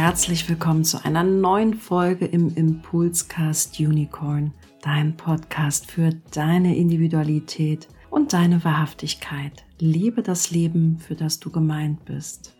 herzlich willkommen zu einer neuen Folge im Impulscast Unicorn, dein Podcast für deine Individualität und deine Wahrhaftigkeit. Lebe das Leben, für das du gemeint bist.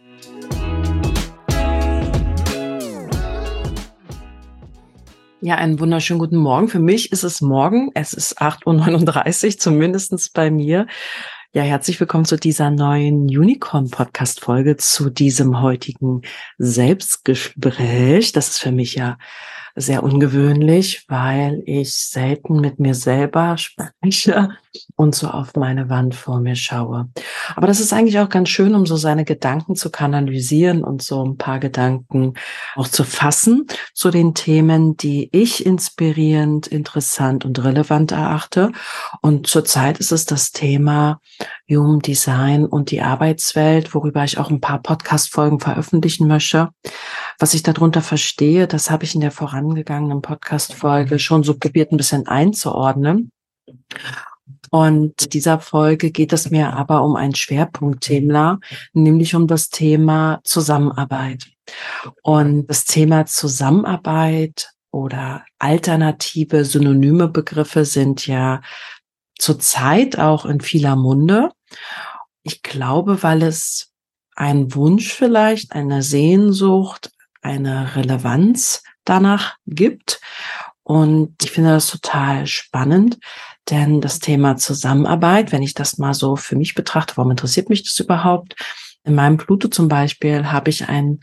Ja, einen wunderschönen guten Morgen. Für mich ist es morgen. Es ist 8:39 Uhr, zumindest bei mir. Ja, herzlich willkommen zu dieser neuen Unicorn-Podcast-Folge, zu diesem heutigen Selbstgespräch. Das ist für mich ja sehr ungewöhnlich, weil ich selten mit mir selber spreche und so auf meine Wand vor mir schaue. Aber das ist eigentlich auch ganz schön, um so seine Gedanken zu kanalisieren und so ein paar Gedanken auch zu fassen zu den Themen, die ich inspirierend, interessant und relevant erachte. Und zurzeit ist es das Thema Human Design und die Arbeitswelt, worüber ich auch ein paar Podcast-Folgen veröffentlichen möchte. Was ich darunter verstehe, das habe ich in der vorangegangenen Podcast-Folge schon so probiert, ein bisschen einzuordnen. Und dieser Folge geht es mir aber um ein Schwerpunktthema, nämlich um das Thema Zusammenarbeit. Und das Thema Zusammenarbeit oder alternative, synonyme Begriffe sind ja zurzeit auch in vieler Munde. Ich glaube, weil es einen Wunsch vielleicht, eine Sehnsucht, eine Relevanz danach gibt. Und ich finde das total spannend, denn das Thema Zusammenarbeit, wenn ich das mal so für mich betrachte, warum interessiert mich das überhaupt? In meinem Pluto zum Beispiel habe ich ein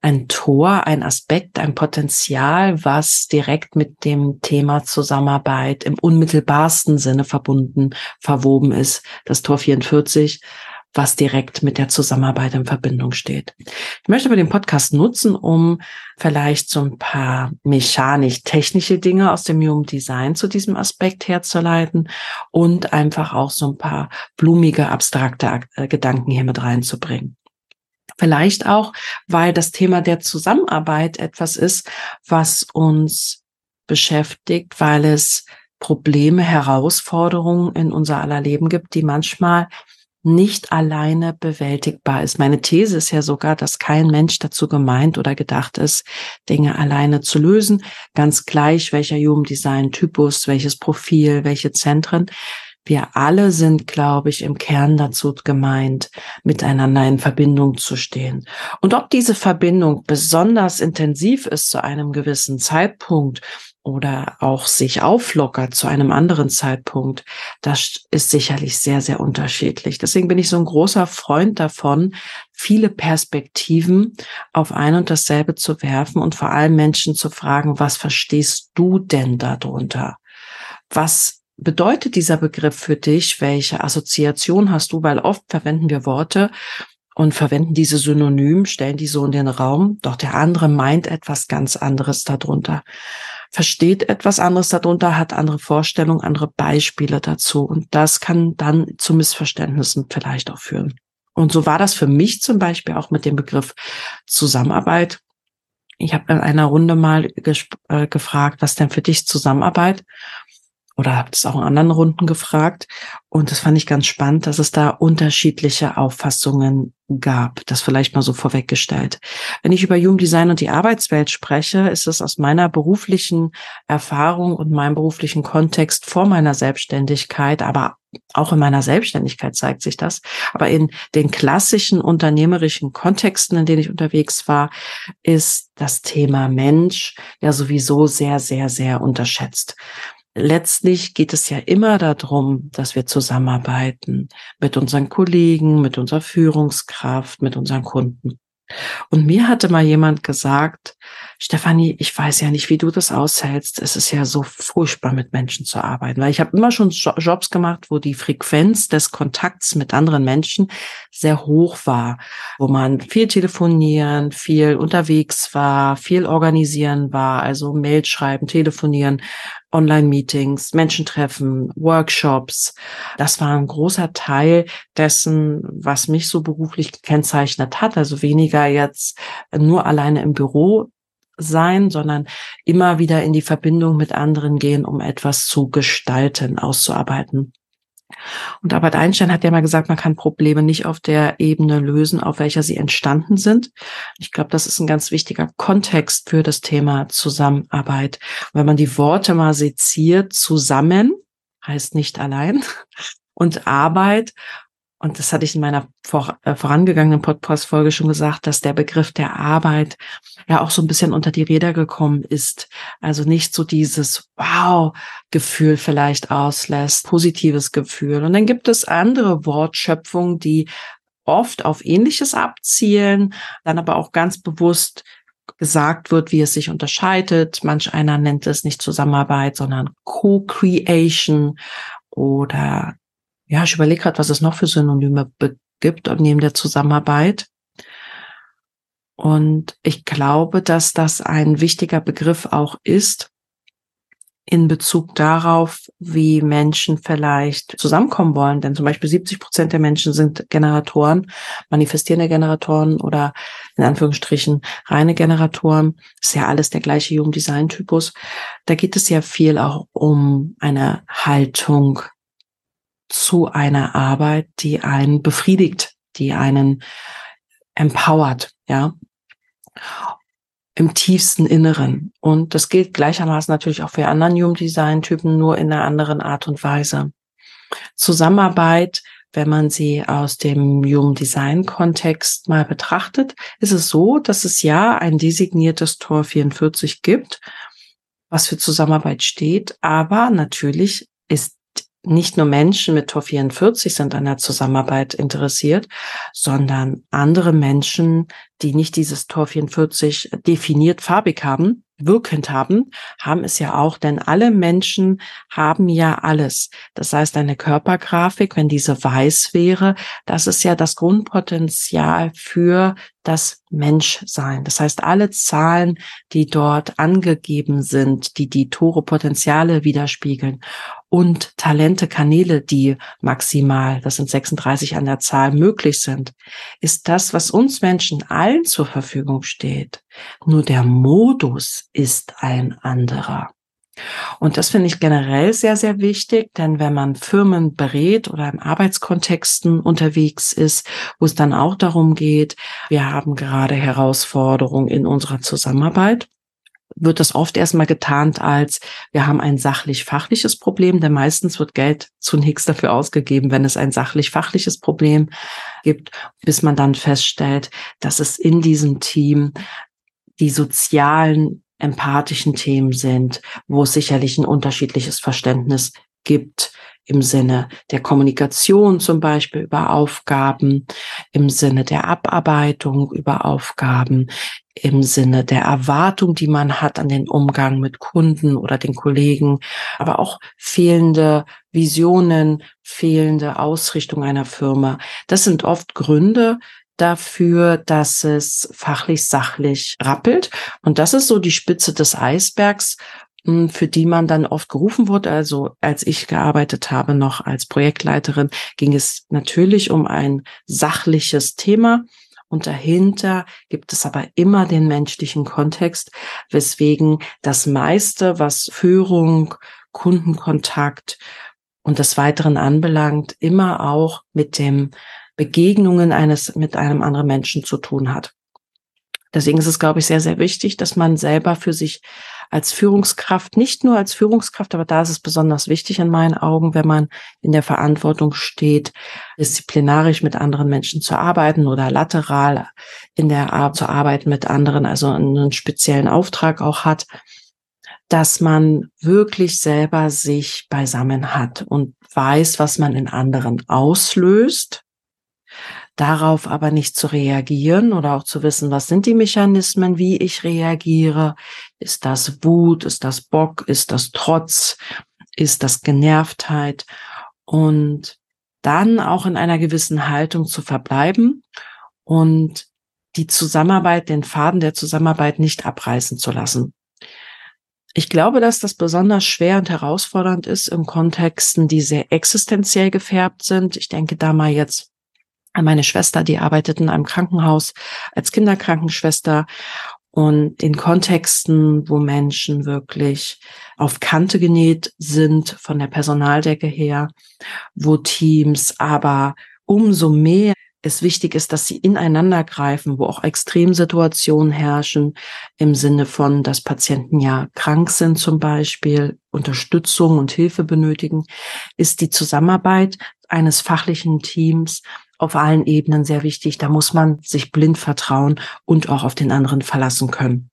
Tor, ein Aspekt, ein Potenzial, was direkt mit dem Thema Zusammenarbeit im unmittelbarsten Sinne verwoben ist. Das Tor 44, was direkt mit der Zusammenarbeit in Verbindung steht. Ich möchte aber den Podcast nutzen, um vielleicht so ein paar mechanisch-technische Dinge aus dem Human Design zu diesem Aspekt herzuleiten und einfach auch so ein paar blumige, abstrakte Gedanken hier mit reinzubringen. Vielleicht auch, weil das Thema der Zusammenarbeit etwas ist, was uns beschäftigt, weil es Probleme, Herausforderungen in unser aller Leben gibt, die manchmal nicht alleine bewältigbar ist. Meine These ist ja sogar, dass kein Mensch dazu gemeint oder gedacht ist, Dinge alleine zu lösen. Ganz gleich, welcher Human Design Typus, welches Profil, welche Zentren. Wir alle sind, glaube ich, im Kern dazu gemeint, miteinander in Verbindung zu stehen. Und ob diese Verbindung besonders intensiv ist zu einem gewissen Zeitpunkt oder auch sich auflockert zu einem anderen Zeitpunkt, das ist sicherlich sehr, sehr unterschiedlich. Deswegen bin ich so ein großer Freund davon, viele Perspektiven auf ein und dasselbe zu werfen und vor allem Menschen zu fragen, was verstehst du denn darunter? Was bedeutet dieser Begriff für dich? Welche Assoziation hast du? Weil oft verwenden wir Worte und verwenden diese synonym, stellen die so in den Raum, doch der andere meint etwas ganz anderes darunter, versteht etwas anderes darunter, hat andere Vorstellungen, andere Beispiele dazu. Und das kann dann zu Missverständnissen vielleicht auch führen. Und so war das für mich zum Beispiel auch mit dem Begriff Zusammenarbeit. Ich habe in einer Runde mal gefragt, was denn für dich Zusammenarbeit? Oder habe es auch in anderen Runden gefragt. Und das fand ich ganz spannend, dass es da unterschiedliche Auffassungen gab. Das vielleicht mal so vorweggestellt. Wenn ich über Human Design und die Arbeitswelt spreche, ist es aus meiner beruflichen Erfahrung und meinem beruflichen Kontext vor meiner Selbstständigkeit, aber auch in meiner Selbstständigkeit zeigt sich das, aber in den klassischen unternehmerischen Kontexten, in denen ich unterwegs war, ist das Thema Mensch ja sowieso sehr, sehr, sehr unterschätzt. Letztlich geht es ja immer darum, dass wir zusammenarbeiten mit unseren Kollegen, mit unserer Führungskraft, mit unseren Kunden. Und mir hatte mal jemand gesagt, Stefanie, ich weiß ja nicht, wie du das aushältst. Es ist ja so furchtbar, mit Menschen zu arbeiten, weil ich habe immer schon Jobs gemacht, wo die Frequenz des Kontakts mit anderen Menschen sehr hoch war, wo man viel telefonieren, viel unterwegs war, viel organisieren war, also Mail schreiben, telefonieren, Online-Meetings, Menschen treffen, Workshops. Das war ein großer Teil dessen, was mich so beruflich gekennzeichnet hat. Also weniger jetzt nur alleine im Büro sein, sondern immer wieder in die Verbindung mit anderen gehen, um etwas zu gestalten, auszuarbeiten. Und Albert Einstein hat ja mal gesagt, man kann Probleme nicht auf der Ebene lösen, auf welcher sie entstanden sind. Ich glaube, das ist ein ganz wichtiger Kontext für das Thema Zusammenarbeit. Und wenn man die Worte mal seziert, zusammen heißt nicht allein und Arbeit. Und das hatte ich in meiner vorangegangenen Podcast-Folge schon gesagt, dass der Begriff der Arbeit ja auch so ein bisschen unter die Räder gekommen ist. Also nicht so dieses Wow-Gefühl vielleicht auslässt, positives Gefühl. Und dann gibt es andere Wortschöpfungen, die oft auf Ähnliches abzielen, dann aber auch ganz bewusst gesagt wird, wie es sich unterscheidet. Manch einer nennt es nicht Zusammenarbeit, sondern Co-Creation oder ja, ich überlege gerade, was es noch für Synonyme gibt neben der Zusammenarbeit. Und ich glaube, dass das ein wichtiger Begriff auch ist in Bezug darauf, wie Menschen vielleicht zusammenkommen wollen. Denn zum Beispiel 70% der Menschen sind Generatoren, manifestierende Generatoren oder in Anführungsstrichen reine Generatoren. Ist ja alles der gleiche Human Design Typus. Da geht es ja viel auch um eine Haltung zu einer Arbeit, die einen befriedigt, die einen empowert, ja, im tiefsten Inneren. Und das gilt gleichermaßen natürlich auch für anderen Human Design Typen, nur in einer anderen Art und Weise. Zusammenarbeit, wenn man sie aus dem Human Design Kontext mal betrachtet, ist es so, dass es ja ein designiertes Tor 44 gibt, was für Zusammenarbeit steht, aber natürlich ist nicht nur Menschen mit Tor 44 sind an der Zusammenarbeit interessiert, sondern andere Menschen, die nicht dieses Tor 44 definiert farbig haben, wirkend haben es ja auch, denn alle Menschen haben ja alles. Das heißt, eine Körpergrafik, wenn diese weiß wäre, das ist ja das Grundpotenzial für das Menschsein. Das heißt, alle Zahlen, die dort angegeben sind, die Tore Potenziale widerspiegeln und Talente, Kanäle, die maximal, das sind 36 an der Zahl, möglich sind, ist das, was uns Menschen allen zur Verfügung steht. Nur der Modus ist ein anderer. Und das finde ich generell sehr, sehr wichtig, denn wenn man Firmen berät oder in Arbeitskontexten unterwegs ist, wo es dann auch darum geht, wir haben gerade Herausforderungen in unserer Zusammenarbeit, wird das oft erstmal getarnt als, wir haben ein sachlich-fachliches Problem, denn meistens wird Geld zunächst dafür ausgegeben, wenn es ein sachlich-fachliches Problem gibt, bis man dann feststellt, dass es in diesem Team die sozialen, empathischen Themen sind, wo es sicherlich ein unterschiedliches Verständnis gibt im Sinne der Kommunikation zum Beispiel über Aufgaben, im Sinne der Abarbeitung über Aufgaben, im Sinne der Erwartung, die man hat an den Umgang mit Kunden oder den Kollegen, aber auch fehlende Visionen, fehlende Ausrichtung einer Firma. Das sind oft Gründe dafür, dass es fachlich, sachlich rappelt. Und das ist so die Spitze des Eisbergs, für die man dann oft gerufen wurde. Also als ich gearbeitet habe, noch als Projektleiterin, ging es natürlich um ein sachliches Thema. Und dahinter gibt es aber immer den menschlichen Kontext, weswegen das meiste, was Führung, Kundenkontakt und des Weiteren anbelangt, immer auch mit dem Begegnungen mit einem anderen Menschen zu tun hat. Deswegen ist es, glaube ich, sehr, sehr wichtig, dass man selber für sich als Führungskraft, nicht nur als Führungskraft, aber da ist es besonders wichtig in meinen Augen, wenn man in der Verantwortung steht, disziplinarisch mit anderen Menschen zu arbeiten oder lateral in der Art zu arbeiten mit anderen, also einen speziellen Auftrag auch hat, dass man wirklich selber sich beisammen hat und weiß, was man in anderen auslöst, darauf aber nicht zu reagieren oder auch zu wissen, was sind die Mechanismen, wie ich reagiere. Ist das Wut? Ist das Bock? Ist das Trotz? Ist das Genervtheit? Und dann auch in einer gewissen Haltung zu verbleiben und die Zusammenarbeit, den Faden der Zusammenarbeit nicht abreißen zu lassen. Ich glaube, dass das besonders schwer und herausfordernd ist in Kontexten, die sehr existenziell gefärbt sind. Ich denke da mal jetzt an meine Schwester, die arbeitet in einem Krankenhaus als Kinderkrankenschwester. Und in Kontexten, wo Menschen wirklich auf Kante genäht sind von der Personaldecke her, wo Teams aber umso mehr es wichtig ist, dass sie ineinander greifen, wo auch Extremsituationen herrschen, im Sinne von, dass Patienten ja krank sind zum Beispiel, Unterstützung und Hilfe benötigen, ist die Zusammenarbeit eines fachlichen Teams auf allen Ebenen sehr wichtig. Da muss man sich blind vertrauen und auch auf den anderen verlassen können.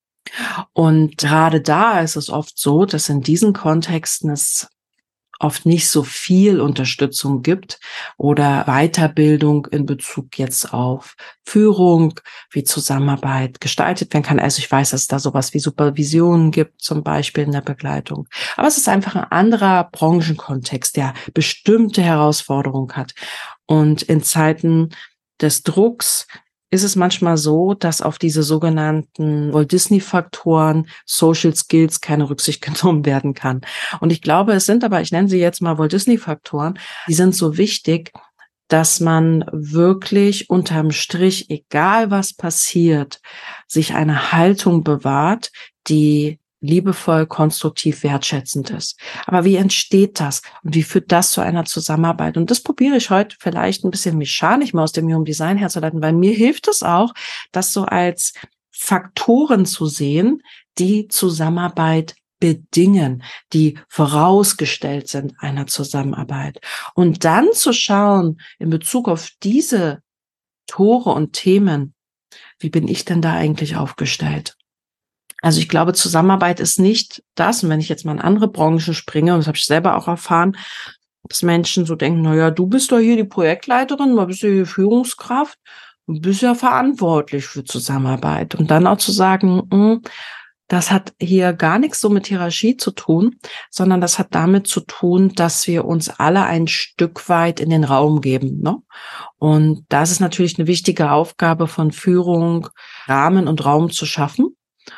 Und gerade da ist es oft so, dass in diesen Kontexten es oft nicht so viel Unterstützung gibt oder Weiterbildung in Bezug jetzt auf Führung, wie Zusammenarbeit gestaltet werden kann. Also ich weiß, dass es da sowas wie Supervision gibt, zum Beispiel in der Begleitung. Aber es ist einfach ein anderer Branchenkontext, der bestimmte Herausforderungen hat. Und in Zeiten des Drucks ist es manchmal so, dass auf diese sogenannten Walt-Disney-Faktoren, Social Skills, keine Rücksicht genommen werden kann. Und ich glaube, es sind aber, ich nenne sie jetzt mal Walt-Disney-Faktoren, die sind so wichtig, dass man wirklich unterm Strich, egal was passiert, sich eine Haltung bewahrt, die liebevoll, konstruktiv, wertschätzend ist. Aber wie entsteht das? Und wie führt das zu einer Zusammenarbeit? Und das probiere ich heute vielleicht ein bisschen mechanisch mal aus dem Human Design herzuleiten, weil mir hilft es auch, das so als Faktoren zu sehen, die Zusammenarbeit bedingen, die vorausgestellt sind einer Zusammenarbeit. Und dann zu schauen, in Bezug auf diese Tore und Themen, wie bin ich denn da eigentlich aufgestellt? Also ich glaube, Zusammenarbeit ist nicht das, und wenn ich jetzt mal in andere Branchen springe, und das habe ich selber auch erfahren, dass Menschen so denken, na ja, du bist doch hier die Projektleiterin, du bist ja hier Führungskraft, du bist ja verantwortlich für Zusammenarbeit. Und dann auch zu sagen, das hat hier gar nichts so mit Hierarchie zu tun, sondern das hat damit zu tun, dass wir uns alle ein Stück weit in den Raum geben, ne? Und das ist natürlich eine wichtige Aufgabe von Führung, Rahmen und Raum zu schaffen.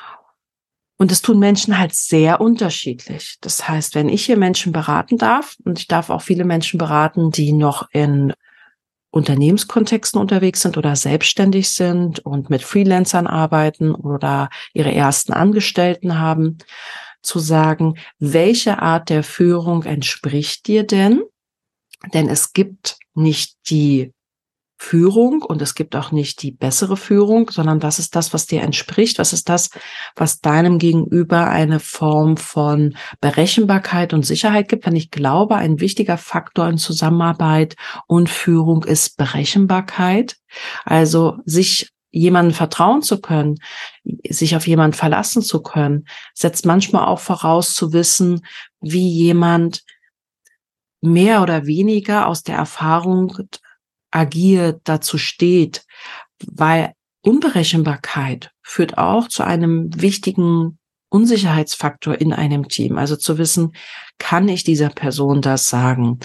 Und das tun Menschen halt sehr unterschiedlich. Das heißt, wenn ich hier Menschen beraten darf, und ich darf auch viele Menschen beraten, die noch in Unternehmenskontexten unterwegs sind oder selbstständig sind und mit Freelancern arbeiten oder ihre ersten Angestellten haben, zu sagen, welche Art der Führung entspricht dir denn? Denn es gibt nicht die Führung und es gibt auch nicht die bessere Führung, sondern was ist das, was dir entspricht? Was ist das, was deinem Gegenüber eine Form von Berechenbarkeit und Sicherheit gibt? Denn ich glaube, ein wichtiger Faktor in Zusammenarbeit und Führung ist Berechenbarkeit. Also sich jemandem vertrauen zu können, sich auf jemanden verlassen zu können, setzt manchmal auch voraus zu wissen, wie jemand mehr oder weniger aus der Erfahrung agiert, dazu steht, weil Unberechenbarkeit führt auch zu einem wichtigen Unsicherheitsfaktor in einem Team. Also zu wissen, kann ich dieser Person das sagen?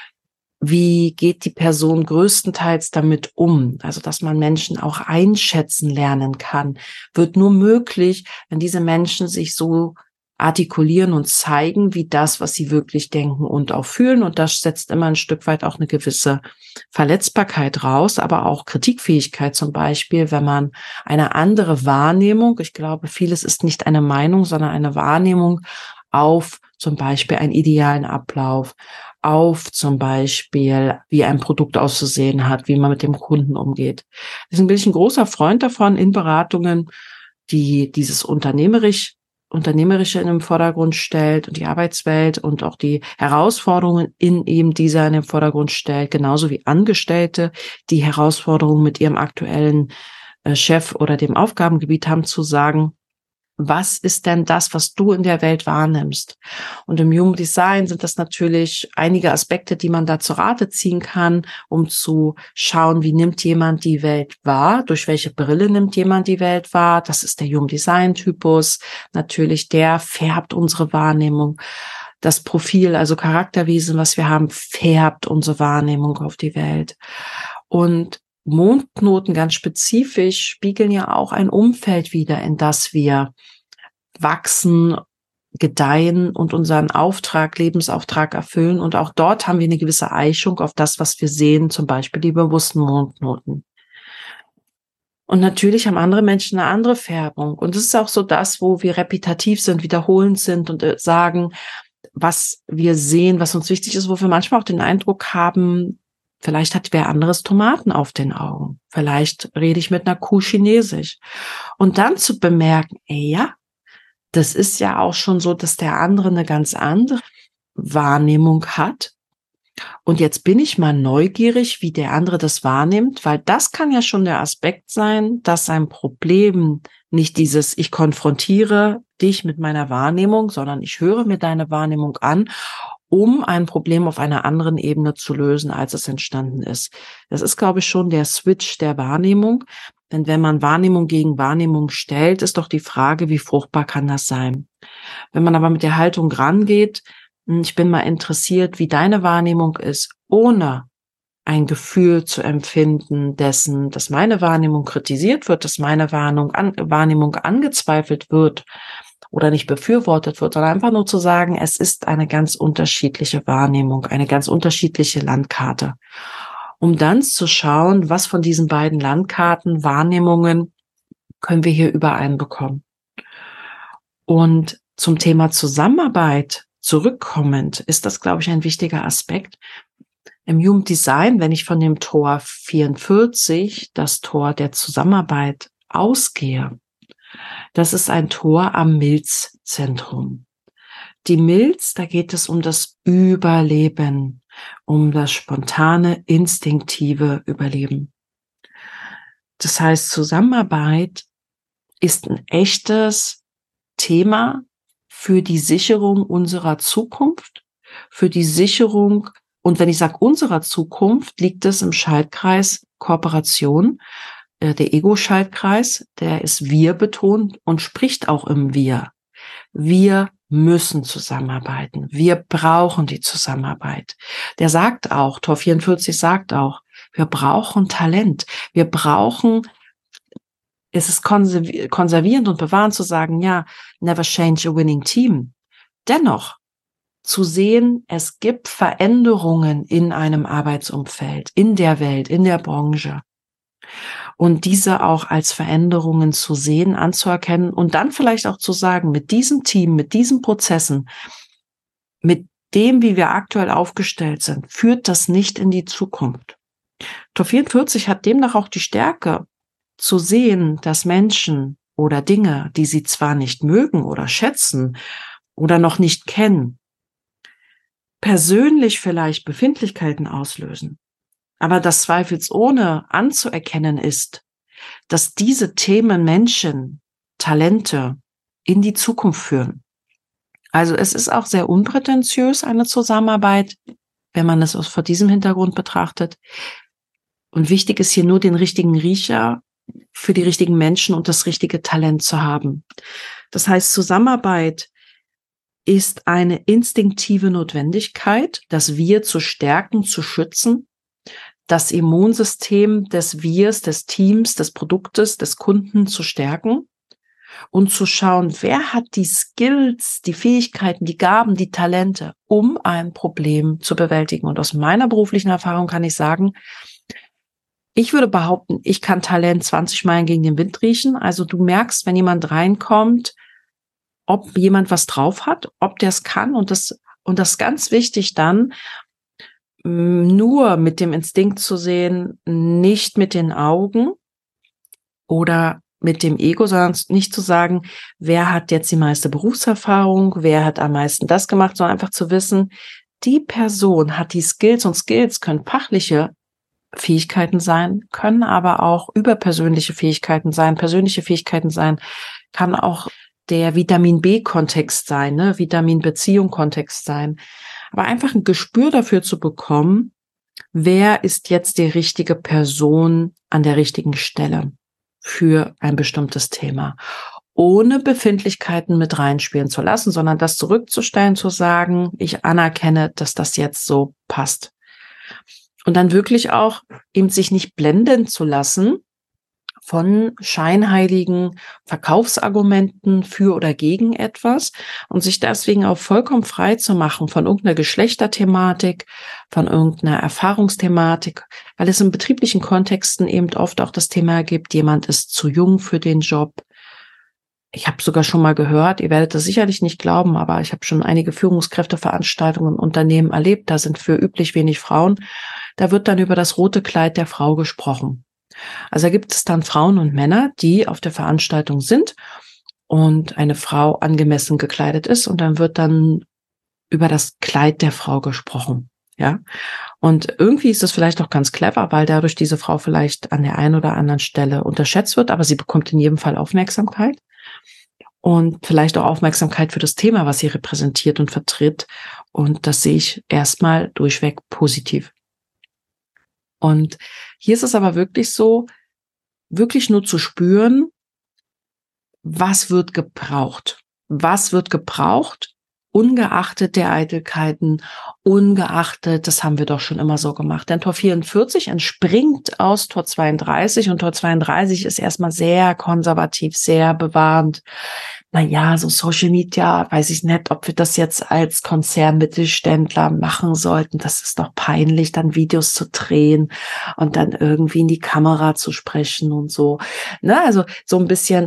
Wie geht die Person größtenteils damit um? Also, dass man Menschen auch einschätzen lernen kann, wird nur möglich, wenn diese Menschen sich so artikulieren und zeigen, wie das, was sie wirklich denken und auch fühlen. Und das setzt immer ein Stück weit auch eine gewisse Verletzbarkeit raus, aber auch Kritikfähigkeit zum Beispiel, wenn man eine andere Wahrnehmung, ich glaube, vieles ist nicht eine Meinung, sondern eine Wahrnehmung auf zum Beispiel einen idealen Ablauf, auf zum Beispiel, wie ein Produkt auszusehen hat, wie man mit dem Kunden umgeht. Deswegen bin ich ein großer Freund davon, in Beratungen, die dieses Unternehmerische in den Vordergrund stellt und die Arbeitswelt und auch die Herausforderungen in eben dieser in den Vordergrund stellt, genauso wie Angestellte, die Herausforderungen mit ihrem aktuellen Chef oder dem Aufgabengebiet haben, zu sagen, was ist denn das, was du in der Welt wahrnimmst? Und im Human Design sind das natürlich einige Aspekte, die man da zur Rate ziehen kann, um zu schauen, wie nimmt jemand die Welt wahr? Durch welche Brille nimmt jemand die Welt wahr? Das ist der Human Design Typus. Natürlich, der färbt unsere Wahrnehmung. Das Profil, also Charakterwesen, was wir haben, färbt unsere Wahrnehmung auf die Welt. Und Mondknoten ganz spezifisch spiegeln ja auch ein Umfeld wider, in das wir wachsen, gedeihen und unseren Auftrag, Lebensauftrag erfüllen. Und auch dort haben wir eine gewisse Eichung auf das, was wir sehen, zum Beispiel die bewussten Mondknoten. Und natürlich haben andere Menschen eine andere Färbung. Und das ist auch so das, wo wir repetitiv sind, wiederholend sind und sagen, was wir sehen, was uns wichtig ist, wo wir manchmal auch den Eindruck haben, vielleicht hat wer anderes Tomaten auf den Augen. Vielleicht rede ich mit einer Kuh Chinesisch. Und dann zu bemerken, ja, das ist ja auch schon so, dass der andere eine ganz andere Wahrnehmung hat. Und jetzt bin ich mal neugierig, wie der andere das wahrnimmt, weil das kann ja schon der Aspekt sein, dass ein Problem nicht dieses, ich konfrontiere dich mit meiner Wahrnehmung, sondern ich höre mir deine Wahrnehmung an, um ein Problem auf einer anderen Ebene zu lösen, als es entstanden ist. Das ist, glaube ich, schon der Switch der Wahrnehmung. Denn wenn man Wahrnehmung gegen Wahrnehmung stellt, ist doch die Frage, wie fruchtbar kann das sein? Wenn man aber mit der Haltung rangeht, ich bin mal interessiert, wie deine Wahrnehmung ist, ohne ein Gefühl zu empfinden dessen, dass meine Wahrnehmung kritisiert wird, dass meine Wahrnehmung angezweifelt wird oder nicht befürwortet wird, sondern einfach nur zu sagen, es ist eine ganz unterschiedliche Wahrnehmung, eine ganz unterschiedliche Landkarte. Um dann zu schauen, was von diesen beiden Landkarten, Wahrnehmungen können wir hier übereinbekommen. Und zum Thema Zusammenarbeit zurückkommend ist das, glaube ich, ein wichtiger Aspekt. Im Human Design, wenn ich von dem Tor 44, das Tor der Zusammenarbeit, ausgehe, das ist ein Tor am Milzzentrum. Die Milz, da geht es um das Überleben, um das spontane, instinktive Überleben. Das heißt, Zusammenarbeit ist ein echtes Thema für die Sicherung unserer Zukunft, für die Sicherung, und wenn ich sage unserer Zukunft, liegt es im Schaltkreis Kooperation, der Ego-Schaltkreis, der ist wir betont und spricht auch im Wir. Wir müssen zusammenarbeiten. Wir brauchen die Zusammenarbeit. Der sagt auch, Tor 44 sagt auch, wir brauchen Talent. Wir brauchen, es ist konservierend und bewahrend zu sagen, ja, never change a winning team. Dennoch zu sehen, es gibt Veränderungen in einem Arbeitsumfeld, in der Welt, in der Branche. Und diese auch als Veränderungen zu sehen, anzuerkennen und dann vielleicht auch zu sagen, mit diesem Team, mit diesen Prozessen, mit dem, wie wir aktuell aufgestellt sind, führt das nicht in die Zukunft. Tor 44 hat demnach auch die Stärke, zu sehen, dass Menschen oder Dinge, die sie zwar nicht mögen oder schätzen oder noch nicht kennen, persönlich vielleicht Befindlichkeiten auslösen, aber das zweifelsohne anzuerkennen ist, dass diese Themen Menschen, Talente in die Zukunft führen. Also es ist auch sehr unprätentiös, eine Zusammenarbeit, wenn man es vor diesem Hintergrund betrachtet. Und wichtig ist hier nur den richtigen Riecher für die richtigen Menschen und das richtige Talent zu haben. Das heißt, Zusammenarbeit ist eine instinktive Notwendigkeit, das Wir zu stärken, zu schützen, das Immunsystem des Wirs, des Teams, des Produktes, des Kunden zu stärken und zu schauen, wer hat die Skills, die Fähigkeiten, die Gaben, die Talente, um ein Problem zu bewältigen. Und aus meiner beruflichen Erfahrung kann ich sagen, ich würde behaupten, ich kann Talent 20 Meilen gegen den Wind riechen. Also du merkst, wenn jemand reinkommt, ob jemand was drauf hat, ob der es kann. Und das ist ganz wichtig dann, nur mit dem Instinkt zu sehen, nicht mit den Augen oder mit dem Ego, sondern nicht zu sagen, wer hat jetzt die meiste Berufserfahrung, wer hat am meisten das gemacht, sondern einfach zu wissen, die Person hat die Skills, und Skills können fachliche Fähigkeiten sein, können aber auch überpersönliche Fähigkeiten sein, persönliche Fähigkeiten sein, kann auch der Vitamin-B-Kontext sein, ne? Vitamin-Beziehung-Kontext sein. Aber einfach ein Gespür dafür zu bekommen, wer ist jetzt die richtige Person an der richtigen Stelle für ein bestimmtes Thema, ohne Befindlichkeiten mit reinspielen zu lassen, sondern das zurückzustellen, zu sagen, ich anerkenne, dass das jetzt so passt. Und dann wirklich auch eben sich nicht blenden zu lassen von scheinheiligen Verkaufsargumenten für oder gegen etwas und sich deswegen auch vollkommen frei zu machen von irgendeiner Geschlechterthematik, von irgendeiner Erfahrungsthematik, weil es in betrieblichen Kontexten eben oft auch das Thema gibt, jemand ist zu jung für den Job. Ich habe sogar schon mal gehört, ihr werdet das sicherlich nicht glauben, aber ich habe schon einige Führungskräfteveranstaltungen in Unternehmen erlebt, da sind für üblich wenig Frauen. Da wird dann über das rote Kleid der Frau gesprochen. Also da gibt es dann Frauen und Männer, die auf der Veranstaltung sind und eine Frau angemessen gekleidet ist und dann wird dann über das Kleid der Frau gesprochen. Ja, und irgendwie ist das vielleicht auch ganz clever, weil dadurch diese Frau vielleicht an der einen oder anderen Stelle unterschätzt wird, aber sie bekommt in jedem Fall Aufmerksamkeit und vielleicht auch Aufmerksamkeit für das Thema, was sie repräsentiert und vertritt. Und das sehe ich erstmal durchweg positiv. Und hier ist es aber wirklich so, wirklich nur zu spüren, was wird gebraucht? Was wird gebraucht? Ungeachtet der Eitelkeiten, ungeachtet, das haben wir doch schon immer so gemacht. Denn Tor 44 entspringt aus Tor 32 und Tor 32 ist erstmal sehr konservativ, sehr bewahrend. Naja, so Social Media, weiß ich nicht, ob wir das jetzt als Konzernmittelständler machen sollten. Das ist doch peinlich, dann Videos zu drehen und dann irgendwie in die Kamera zu sprechen und so. Ne, also so ein bisschen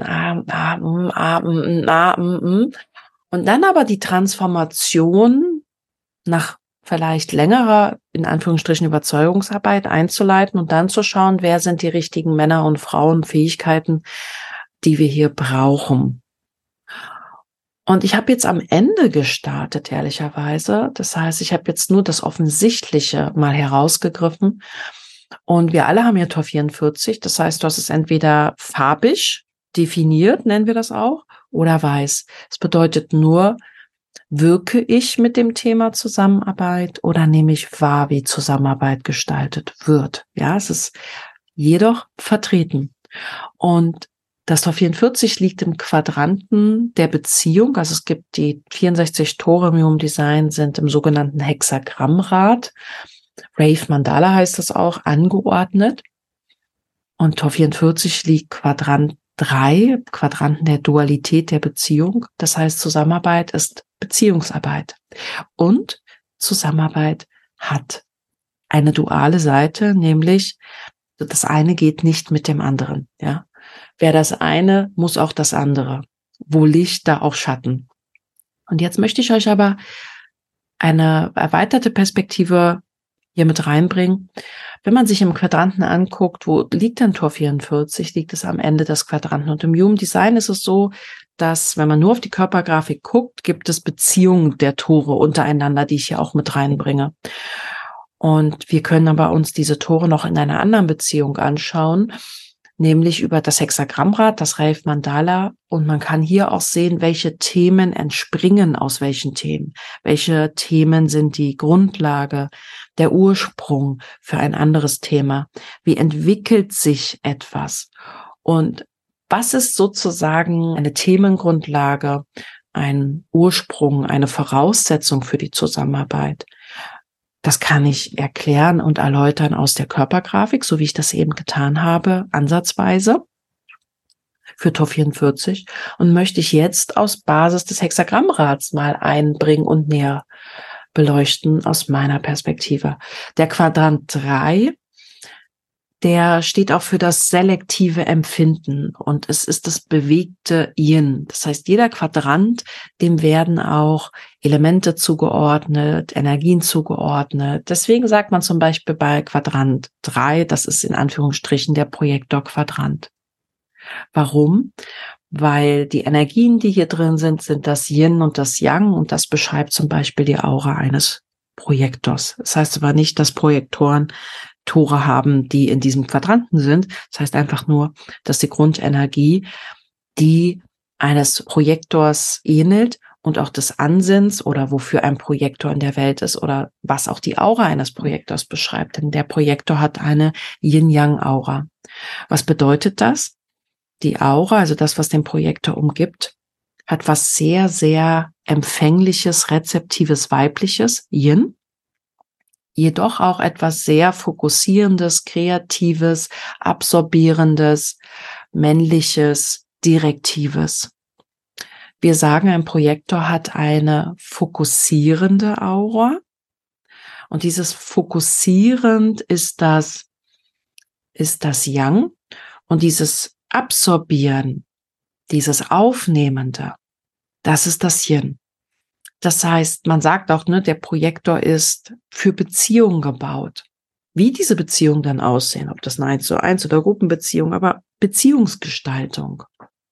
und dann aber die Transformation nach vielleicht längerer, in Anführungsstrichen, Überzeugungsarbeit einzuleiten und dann zu schauen, wer sind die richtigen Männer und Frauen, Fähigkeiten, die wir hier brauchen. Und ich habe jetzt am Ende gestartet, ehrlicherweise. Das heißt, ich habe jetzt nur das Offensichtliche mal herausgegriffen. Und wir alle haben ja Tor 44. Das heißt, das ist entweder farbig definiert, nennen wir das auch, oder weiß. Es bedeutet nur, wirke ich mit dem Thema Zusammenarbeit oder nehme ich wahr, wie Zusammenarbeit gestaltet wird. Ja, es ist jedoch vertreten. Und das Tor 44 liegt im Quadranten der Beziehung. Also es gibt die 64 Tore im Human Design sind im sogenannten Hexagrammrad. Rave Mandala heißt das auch, angeordnet. Und Tor 44 liegt Quadrant 3, Quadranten der Dualität der Beziehung. Das heißt, Zusammenarbeit ist Beziehungsarbeit. Und Zusammenarbeit hat eine duale Seite, nämlich das eine geht nicht mit dem anderen. Ja, wer das eine, muss auch das andere. Wo Licht, da auch Schatten. Und jetzt möchte ich euch aber eine erweiterte Perspektive hier mit reinbringen. Wenn man sich im Quadranten anguckt, wo liegt denn Tor 44? Liegt es am Ende des Quadranten. Und im Human Design ist es so, dass, wenn man nur auf die Körpergrafik guckt, gibt es Beziehungen der Tore untereinander, die ich hier auch mit reinbringe. Und wir können aber uns diese Tore noch in einer anderen Beziehung anschauen, nämlich über das Hexagrammrad, das Rave Mandala. Und man kann hier auch sehen, welche Themen entspringen aus welchen Themen. Welche Themen sind die Grundlage, der Ursprung für ein anderes Thema? Wie entwickelt sich etwas? Und was ist sozusagen eine Themengrundlage, ein Ursprung, eine Voraussetzung für die Zusammenarbeit? Das kann ich erklären und erläutern aus der Körpergrafik, so wie ich das eben getan habe, ansatzweise für Tor 44. Und möchte ich jetzt aus Basis des Hexagrammrads mal einbringen und näher beleuchten aus meiner Perspektive. Der Quadrant 3, der steht auch für das selektive Empfinden und es ist das bewegte Yin. Das heißt, jeder Quadrant, dem werden auch Elemente zugeordnet, Energien zugeordnet. Deswegen sagt man zum Beispiel bei Quadrant 3, das ist in Anführungsstrichen der Projektor-Quadrant. Warum? Weil die Energien, die hier drin sind, sind das Yin und das Yang und das beschreibt zum Beispiel die Aura eines Projektors. Das heißt aber nicht, dass Projektoren Tore haben, die in diesem Quadranten sind. Das heißt einfach nur, dass die Grundenergie, die eines Projektors ähnelt und auch des Ansinns oder wofür ein Projektor in der Welt ist oder was auch die Aura eines Projektors beschreibt. Denn der Projektor hat eine Yin-Yang-Aura. Was bedeutet das? Die Aura, also das, was den Projektor umgibt, hat was sehr, sehr empfängliches, rezeptives, weibliches, Yin. jedoch auch etwas sehr Fokussierendes, Kreatives, Absorbierendes, Männliches, Direktives. Wir sagen, ein Projektor hat eine fokussierende Aura. Und dieses fokussierend ist das Yang. Und dieses Absorbieren, dieses Aufnehmende, das ist das Yin. Das heißt, man sagt auch, ne, der Projektor ist für Beziehungen gebaut. Wie diese Beziehungen dann aussehen, ob das eine 1:1 oder Gruppenbeziehung, aber Beziehungsgestaltung.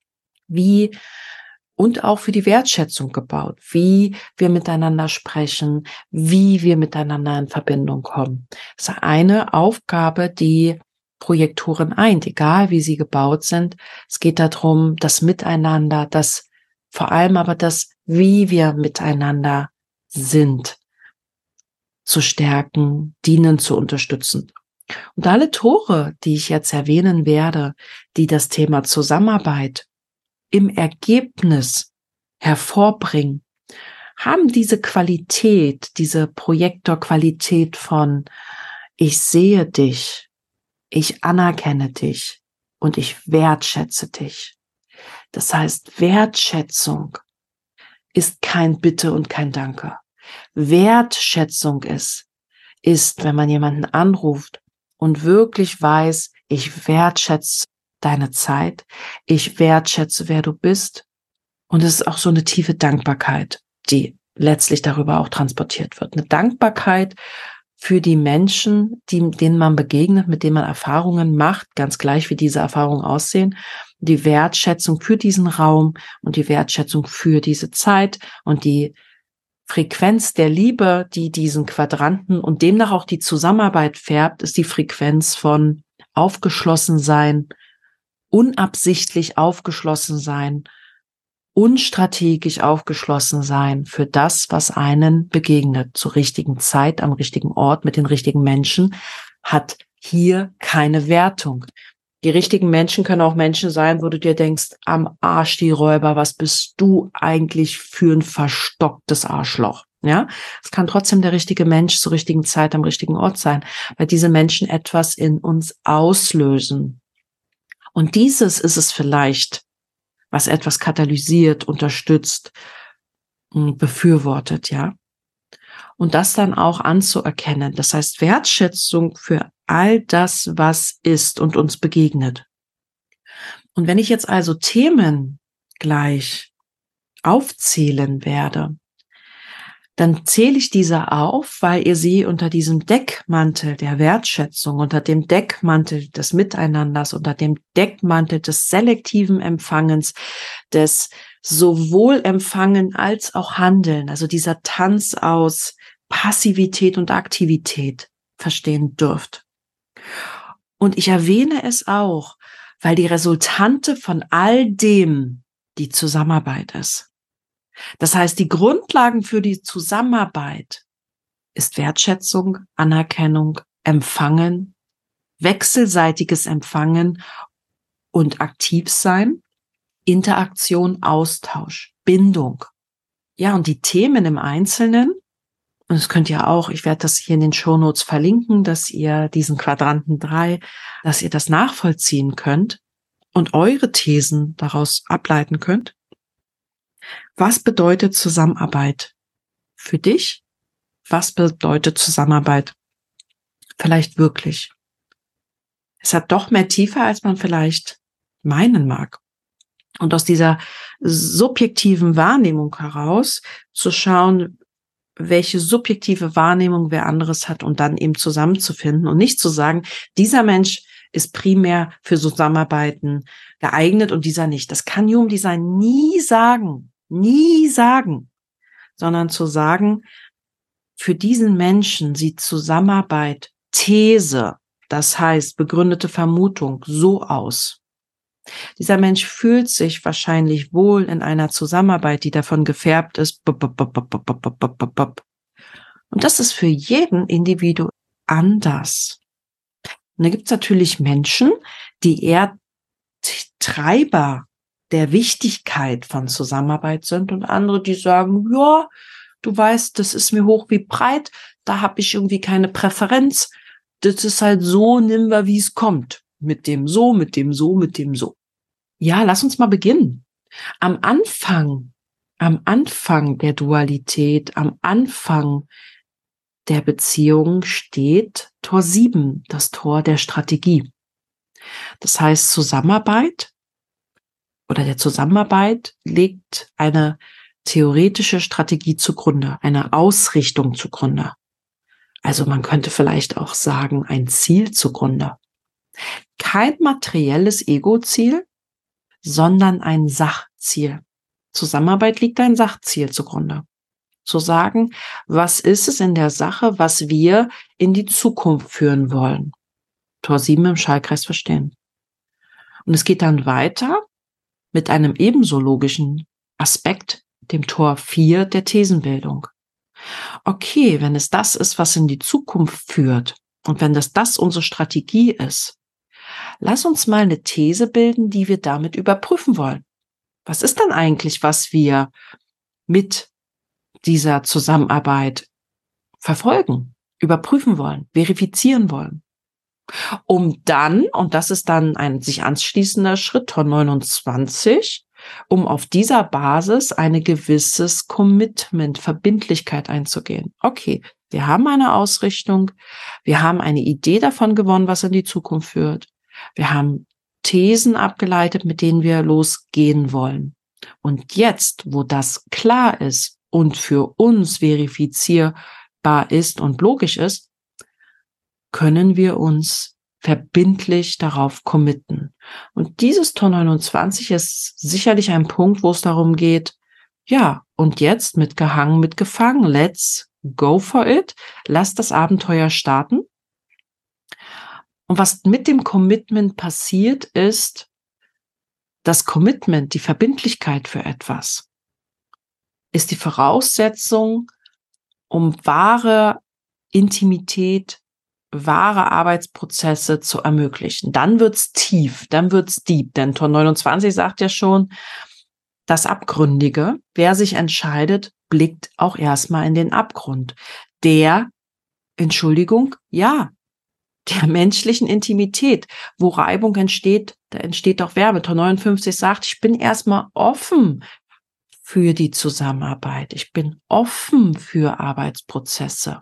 Und auch für die Wertschätzung gebaut, wie wir miteinander sprechen, wie wir miteinander in Verbindung kommen. Das ist eine Aufgabe, die Projektoren eint, egal wie sie gebaut sind. Es geht darum, das Miteinander, vor allem aber das, wie wir miteinander sind, zu stärken, dienen, zu unterstützen. Und alle Tore, die ich jetzt erwähnen werde, die das Thema Zusammenarbeit im Ergebnis hervorbringen, haben diese Qualität, diese Projektorqualität von ich sehe dich, ich anerkenne dich und ich wertschätze dich. Das heißt, Wertschätzung ist kein Bitte und kein Danke. Wertschätzung ist, wenn man jemanden anruft und wirklich weiß, ich wertschätze deine Zeit, ich wertschätze, wer du bist. Und es ist auch so eine tiefe Dankbarkeit, die letztlich darüber auch transportiert wird. Eine Dankbarkeit für die Menschen, denen man begegnet, mit denen man Erfahrungen macht, ganz gleich wie diese Erfahrungen aussehen. Die Wertschätzung für diesen Raum und die Wertschätzung für diese Zeit und die Frequenz der Liebe, die diesen Quadranten und demnach auch die Zusammenarbeit färbt, ist die Frequenz von aufgeschlossen sein, unabsichtlich aufgeschlossen sein, unstrategisch aufgeschlossen sein für das, was einen begegnet, zur richtigen Zeit, am richtigen Ort, mit den richtigen Menschen, hat hier keine Wertung. Die richtigen Menschen können auch Menschen sein, wo du dir denkst, am Arsch die Räuber, was bist du eigentlich für ein verstocktes Arschloch? Ja, es kann trotzdem der richtige Mensch zur richtigen Zeit am richtigen Ort sein, weil diese Menschen etwas in uns auslösen. Und dieses ist es vielleicht, was etwas katalysiert, unterstützt, befürwortet, ja. Und das dann auch anzuerkennen. Das heißt, Wertschätzung für all das, was ist und uns begegnet. Und wenn ich jetzt also Themen gleich aufzählen werde, dann zähle ich diese auf, weil ihr sie unter diesem Deckmantel der Wertschätzung, unter dem Deckmantel des Miteinanders, unter dem Deckmantel des selektiven Empfangens, des sowohl Empfangen als auch Handeln, also dieser Tanz aus Passivität und Aktivität verstehen dürft. Und ich erwähne es auch, weil die Resultante von all dem die Zusammenarbeit ist. Das heißt, die Grundlagen für die Zusammenarbeit ist Wertschätzung, Anerkennung, Empfangen, wechselseitiges Empfangen und aktiv sein, Interaktion, Austausch, Bindung. Ja, und die Themen im Einzelnen, und das könnt ihr auch, ich werde das hier in den Shownotes verlinken, dass ihr diesen Quadranten 3, dass ihr das nachvollziehen könnt und eure Thesen daraus ableiten könnt. Was bedeutet Zusammenarbeit für dich? Was bedeutet Zusammenarbeit vielleicht wirklich? Es hat doch mehr Tiefe, als man vielleicht meinen mag. Und aus dieser subjektiven Wahrnehmung heraus zu schauen, welche subjektive Wahrnehmung wer anderes hat und dann eben zusammenzufinden und nicht zu sagen, dieser Mensch ist primär für Zusammenarbeiten geeignet und dieser nicht. Das kann Human Design nie sagen, sondern zu sagen, für diesen Menschen sieht Zusammenarbeit, These, das heißt begründete Vermutung, so aus. Dieser Mensch fühlt sich wahrscheinlich wohl in einer Zusammenarbeit, die davon gefärbt ist. Und das ist für jeden Individuum anders. Und da gibt es natürlich Menschen, die eher Treiber der Wichtigkeit von Zusammenarbeit sind und andere, die sagen, ja, du weißt, das ist mir hoch wie breit, da habe ich irgendwie keine Präferenz. Das ist halt so, nimm wir, wie es kommt. Mit dem so, mit dem so, mit dem so. Ja, lass uns mal beginnen. Am Anfang der Dualität, am Anfang der Beziehung steht Tor 7, das Tor der Strategie. Das heißt, Zusammenarbeit oder der Zusammenarbeit legt eine theoretische Strategie zugrunde, eine Ausrichtung zugrunde. Also man könnte vielleicht auch sagen, ein Ziel zugrunde. Kein materielles Ego-Ziel, sondern ein Sachziel. Zusammenarbeit liegt ein Sachziel zugrunde. Zu sagen, was ist es in der Sache, was wir in die Zukunft führen wollen. Tor 7 im Schaltkreis verstehen. Und es geht dann weiter mit einem ebenso logischen Aspekt, dem Tor 4 der Thesenbildung. Okay, wenn es das ist, was in die Zukunft führt und wenn das unsere Strategie ist, lass uns mal eine These bilden, die wir damit überprüfen wollen. Was ist dann eigentlich, was wir mit dieser Zusammenarbeit verfolgen, überprüfen wollen, verifizieren wollen? Um dann, und das ist dann ein sich anschließender Schritt, Tor 29, um auf dieser Basis eine gewisses Commitment, Verbindlichkeit einzugehen. Okay, wir haben eine Ausrichtung, wir haben eine Idee davon gewonnen, was in die Zukunft führt. Wir haben Thesen abgeleitet, mit denen wir losgehen wollen. Und jetzt, wo das klar ist und für uns verifizierbar ist und logisch ist, können wir uns verbindlich darauf committen. Und dieses Tor 29 ist sicherlich ein Punkt, wo es darum geht, ja, und jetzt mit gehangen, mit gefangen, let's go for it, lass das Abenteuer starten. Und was mit dem Commitment passiert, ist das Commitment, die Verbindlichkeit für etwas, ist die Voraussetzung, um wahre Intimität, wahre Arbeitsprozesse zu ermöglichen. Dann wird's tief, dann wird's deep, denn Tor 29 sagt ja schon, das Abgründige, wer sich entscheidet, blickt auch erstmal in den Abgrund. Der menschlichen Intimität, wo Reibung entsteht, da entsteht auch Wärme. Tor 59 sagt, ich bin erstmal offen für die Zusammenarbeit. Ich bin offen für Arbeitsprozesse,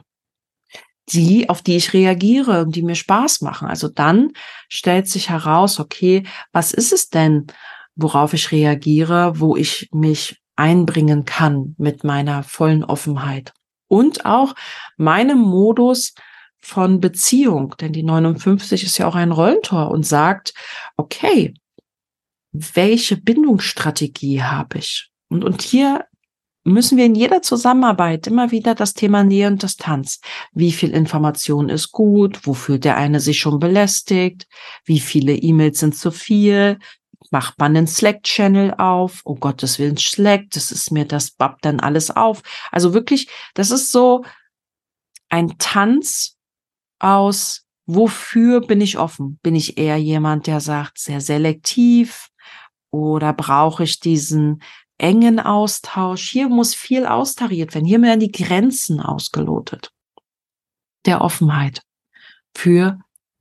auf die ich reagiere und die mir Spaß machen. Also dann stellt sich heraus, okay, was ist es denn, worauf ich reagiere, wo ich mich einbringen kann mit meiner vollen Offenheit und auch meinem Modus von Beziehung, denn die 59 ist ja auch ein Rollentor und sagt, okay, welche Bindungsstrategie habe ich? Und hier müssen wir in jeder Zusammenarbeit immer wieder das Thema Nähe und Distanz. Wie viel Information ist gut? Wo fühlt der eine sich schon belästigt? Wie viele E-Mails sind zu viel? Macht man einen Slack-Channel auf? Oh Gottes Willen, Slack, das babbt dann alles auf. Also wirklich, das ist so ein Tanz aus, wofür bin ich offen? Bin ich eher jemand, der sagt, sehr selektiv? Oder brauche ich diesen engen Austausch? Hier muss viel austariert werden. Hier werden die Grenzen ausgelotet der Offenheit für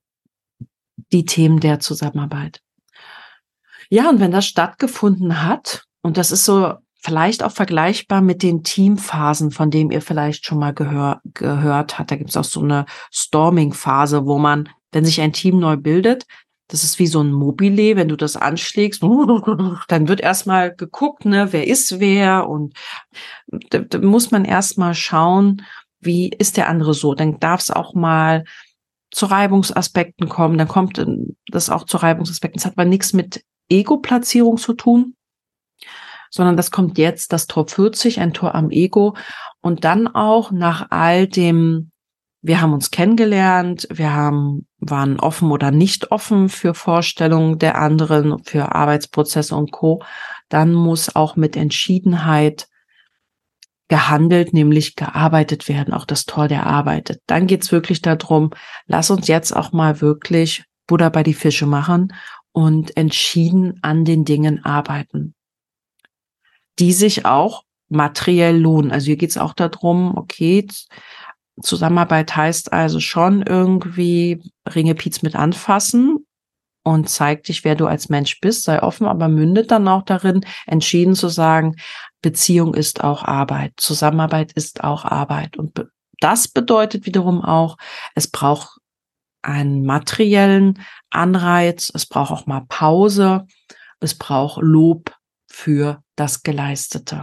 die Themen der Zusammenarbeit. Ja, und wenn das stattgefunden hat, und das ist so vielleicht auch vergleichbar mit den Teamphasen, von denen ihr vielleicht schon mal gehört habt. Da gibt es auch so eine Storming-Phase, wo man, wenn sich ein Team neu bildet, das ist wie so ein Mobile, wenn du das anschlägst, dann wird erstmal geguckt, ne, wer ist wer, und da muss man erstmal schauen, wie ist der andere so. Dann darf es auch mal zu Reibungsaspekten kommen, dann kommt das auch zu Reibungsaspekten. Das hat aber nichts mit Ego-Platzierung zu tun, sondern das kommt jetzt, das Tor 40, ein Tor am Ego, und dann auch nach all dem, wir haben uns kennengelernt, waren offen oder nicht offen für Vorstellungen der anderen, für Arbeitsprozesse und Co. Dann muss auch mit Entschiedenheit gehandelt, nämlich gearbeitet werden, auch das Tor der Arbeit. Dann geht's wirklich darum, lass uns jetzt auch mal wirklich Butter bei die Fische machen und entschieden an den Dingen arbeiten, die sich auch materiell lohnen. Also hier geht es auch darum, okay, Zusammenarbeit heißt also schon irgendwie Ringepiez mit anfassen und zeig dich, wer du als Mensch bist, sei offen, aber mündet dann auch darin, entschieden zu sagen, Beziehung ist auch Arbeit, Zusammenarbeit ist auch Arbeit. Und das bedeutet wiederum auch, es braucht einen materiellen Anreiz, es braucht auch mal Pause, es braucht Lob für das Geleistete.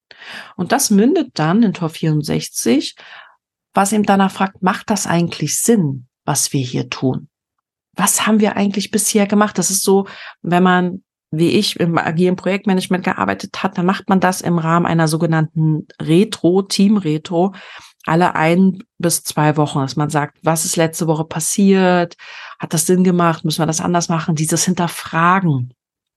Und das mündet dann in Tor 64, was ihm danach fragt, macht das eigentlich Sinn, was wir hier tun? Was haben wir eigentlich bisher gemacht? Das ist so, wenn man, wie ich, im agilen Projektmanagement gearbeitet hat, dann macht man das im Rahmen einer sogenannten Retro, Team-Retro, alle 1 bis 2 Wochen, dass man sagt, was ist letzte Woche passiert? Hat das Sinn gemacht? Müssen wir das anders machen? Dieses Hinterfragen.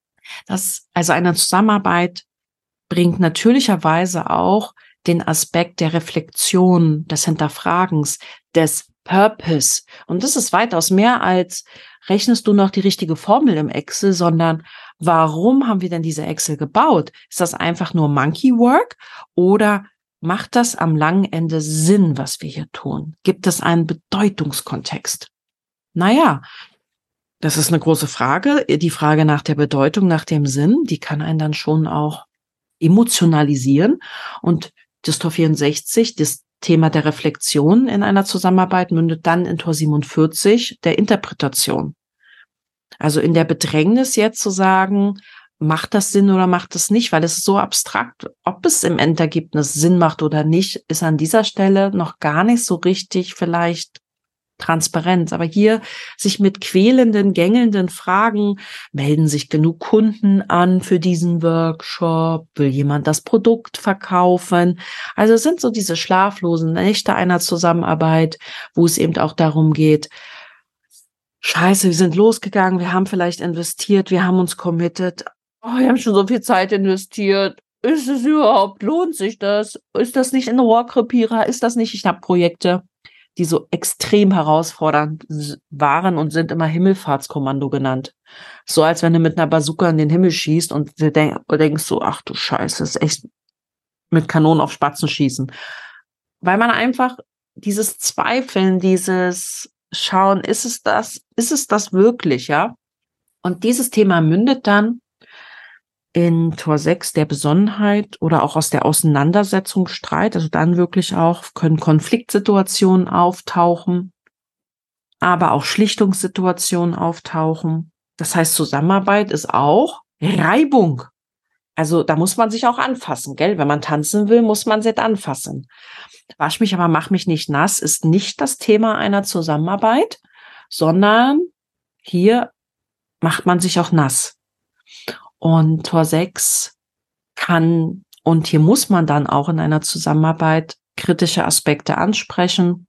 Das, also eine Zusammenarbeit bringt natürlicherweise auch den Aspekt der Reflexion, des Hinterfragens, des Purpose. Und das ist weitaus mehr als, rechnest du noch die richtige Formel im Excel, sondern warum haben wir denn diese Excel gebaut? Ist das einfach nur Monkey Work oder macht das am langen Ende Sinn, was wir hier tun? Gibt es einen Bedeutungskontext? Naja, das ist eine große Frage. Die Frage nach der Bedeutung, nach dem Sinn, die kann einen dann schon auch emotionalisieren. Und das Tor 64, das Thema der Reflexion in einer Zusammenarbeit, mündet dann in Tor 47 der Interpretation. Also in der Bedrängnis jetzt zu sagen, macht das Sinn oder macht es nicht, weil es ist so abstrakt, ob es im Endergebnis Sinn macht oder nicht, ist an dieser Stelle noch gar nicht so richtig vielleicht Transparenz. Aber hier sich mit quälenden, gängelnden Fragen, melden sich genug Kunden an für diesen Workshop? Will jemand das Produkt verkaufen? Also es sind so diese schlaflosen Nächte einer Zusammenarbeit, wo es eben auch darum geht, Scheiße, wir sind losgegangen, wir haben vielleicht investiert, wir haben uns committed. Oh, wir haben schon so viel Zeit investiert. Ist es überhaupt, lohnt sich das? Ist das nicht ein Rohrkrepierer? Ist das nicht, ich habe Projekte, die so extrem herausfordernd waren und sind immer Himmelfahrtskommando genannt. So als wenn du mit einer Bazooka in den Himmel schießt und du denkst so, ach du Scheiße, das ist echt mit Kanonen auf Spatzen schießen. Weil man einfach dieses Zweifeln, dieses Schauen, ist es das wirklich, ja? Und dieses Thema mündet dann in Tor 6 der Besonnenheit oder auch aus der Auseinandersetzung Streit, also dann wirklich auch können Konfliktsituationen auftauchen, aber auch Schlichtungssituationen auftauchen. Das heißt, Zusammenarbeit ist auch Reibung. Also da muss man sich auch anfassen, gell? Wenn man tanzen will, muss man sich anfassen. Wasch mich, aber mach mich nicht nass ist nicht das Thema einer Zusammenarbeit, sondern hier macht man sich auch nass. Und Tor 6 kann, und hier muss man dann auch in einer Zusammenarbeit kritische Aspekte ansprechen.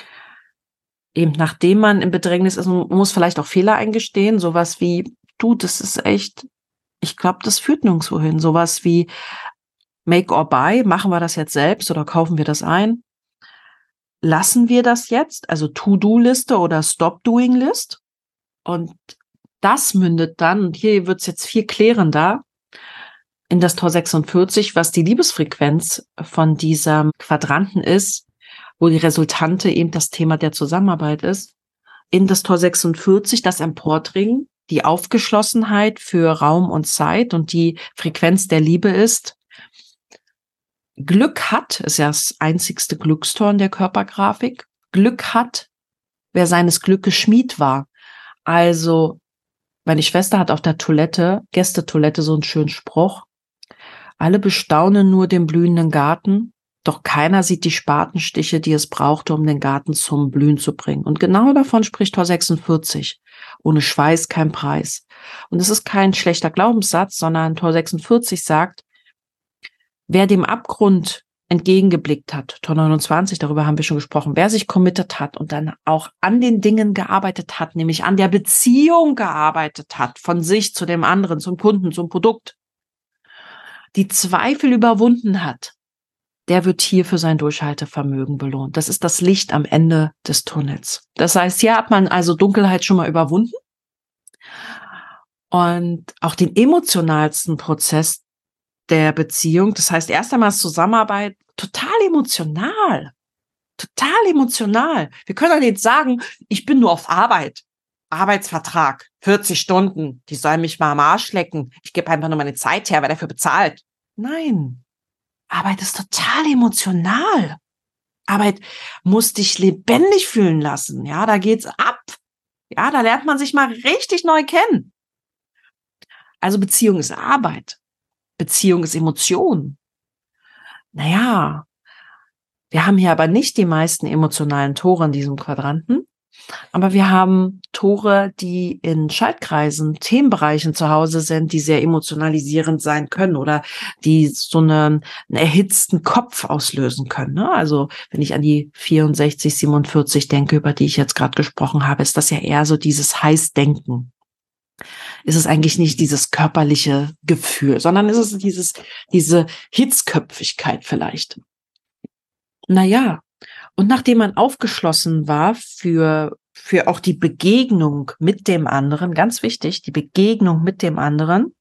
Eben nachdem man im Bedrängnis ist, man muss vielleicht auch Fehler eingestehen, sowas wie, du, das ist echt, ich glaube, das führt nirgendwo hin. Sowas wie Make or Buy, machen wir das jetzt selbst oder kaufen wir das ein? Lassen wir das jetzt, also To-Do-Liste oder Stop-Doing-List? Und das mündet dann, und hier wird es jetzt viel klärender, in das Tor 46, was die Liebesfrequenz von diesem Quadranten ist, wo die Resultante eben das Thema der Zusammenarbeit ist. In das Tor 46 das Emportringen, die Aufgeschlossenheit für Raum und Zeit und die Frequenz der Liebe ist. Glück hat, ist ja das einzigste Glückstor in der Körpergrafik. Glück hat, wer seines Glückes Schmied war. Also, meine Schwester hat auf der Toilette, Gästetoilette, so einen schönen Spruch. Alle bestaunen nur den blühenden Garten, doch keiner sieht die Spatenstiche, die es brauchte, um den Garten zum Blühen zu bringen. Und genau davon spricht Tor 46. Ohne Schweiß kein Preis. Und es ist kein schlechter Glaubenssatz, sondern Tor 46 sagt, wer dem Abgrund entgegengeblickt hat, Tor 29, darüber haben wir schon gesprochen, wer sich committed hat und dann auch an den Dingen gearbeitet hat, nämlich an der Beziehung gearbeitet hat, von sich zu dem anderen, zum Kunden, zum Produkt, die Zweifel überwunden hat, der wird hier für sein Durchhaltevermögen belohnt. Das ist das Licht am Ende des Tunnels. Das heißt, hier hat man also Dunkelheit schon mal überwunden und auch den emotionalsten Prozess der Beziehung. Das heißt, erst einmal ist Zusammenarbeit total emotional. Total emotional. Wir können doch nicht sagen, ich bin nur auf Arbeit. Arbeitsvertrag, 40 Stunden, die sollen mich mal am Arsch lecken. Ich gebe einfach nur meine Zeit her, wer dafür bezahlt. Nein, Arbeit ist total emotional. Arbeit muss dich lebendig fühlen lassen. Ja, da geht's ab. Ja, da lernt man sich mal richtig neu kennen. Also Beziehung ist Arbeit. Beziehung ist Emotion. Naja, wir haben hier aber nicht die meisten emotionalen Tore in diesem Quadranten. Aber wir haben Tore, die in Schaltkreisen, Themenbereichen zu Hause sind, die sehr emotionalisierend sein können oder die so einen erhitzten Kopf auslösen können. Ne? Also wenn ich an die 64, 47 denke, über die ich jetzt gerade gesprochen habe, ist das ja eher so dieses Heißdenken. Ist es eigentlich nicht dieses körperliche Gefühl, sondern ist es diese Hitzköpfigkeit vielleicht. Naja. Und nachdem man aufgeschlossen war für auch die Begegnung mit dem anderen, ganz wichtig, die Begegnung mit dem anderen,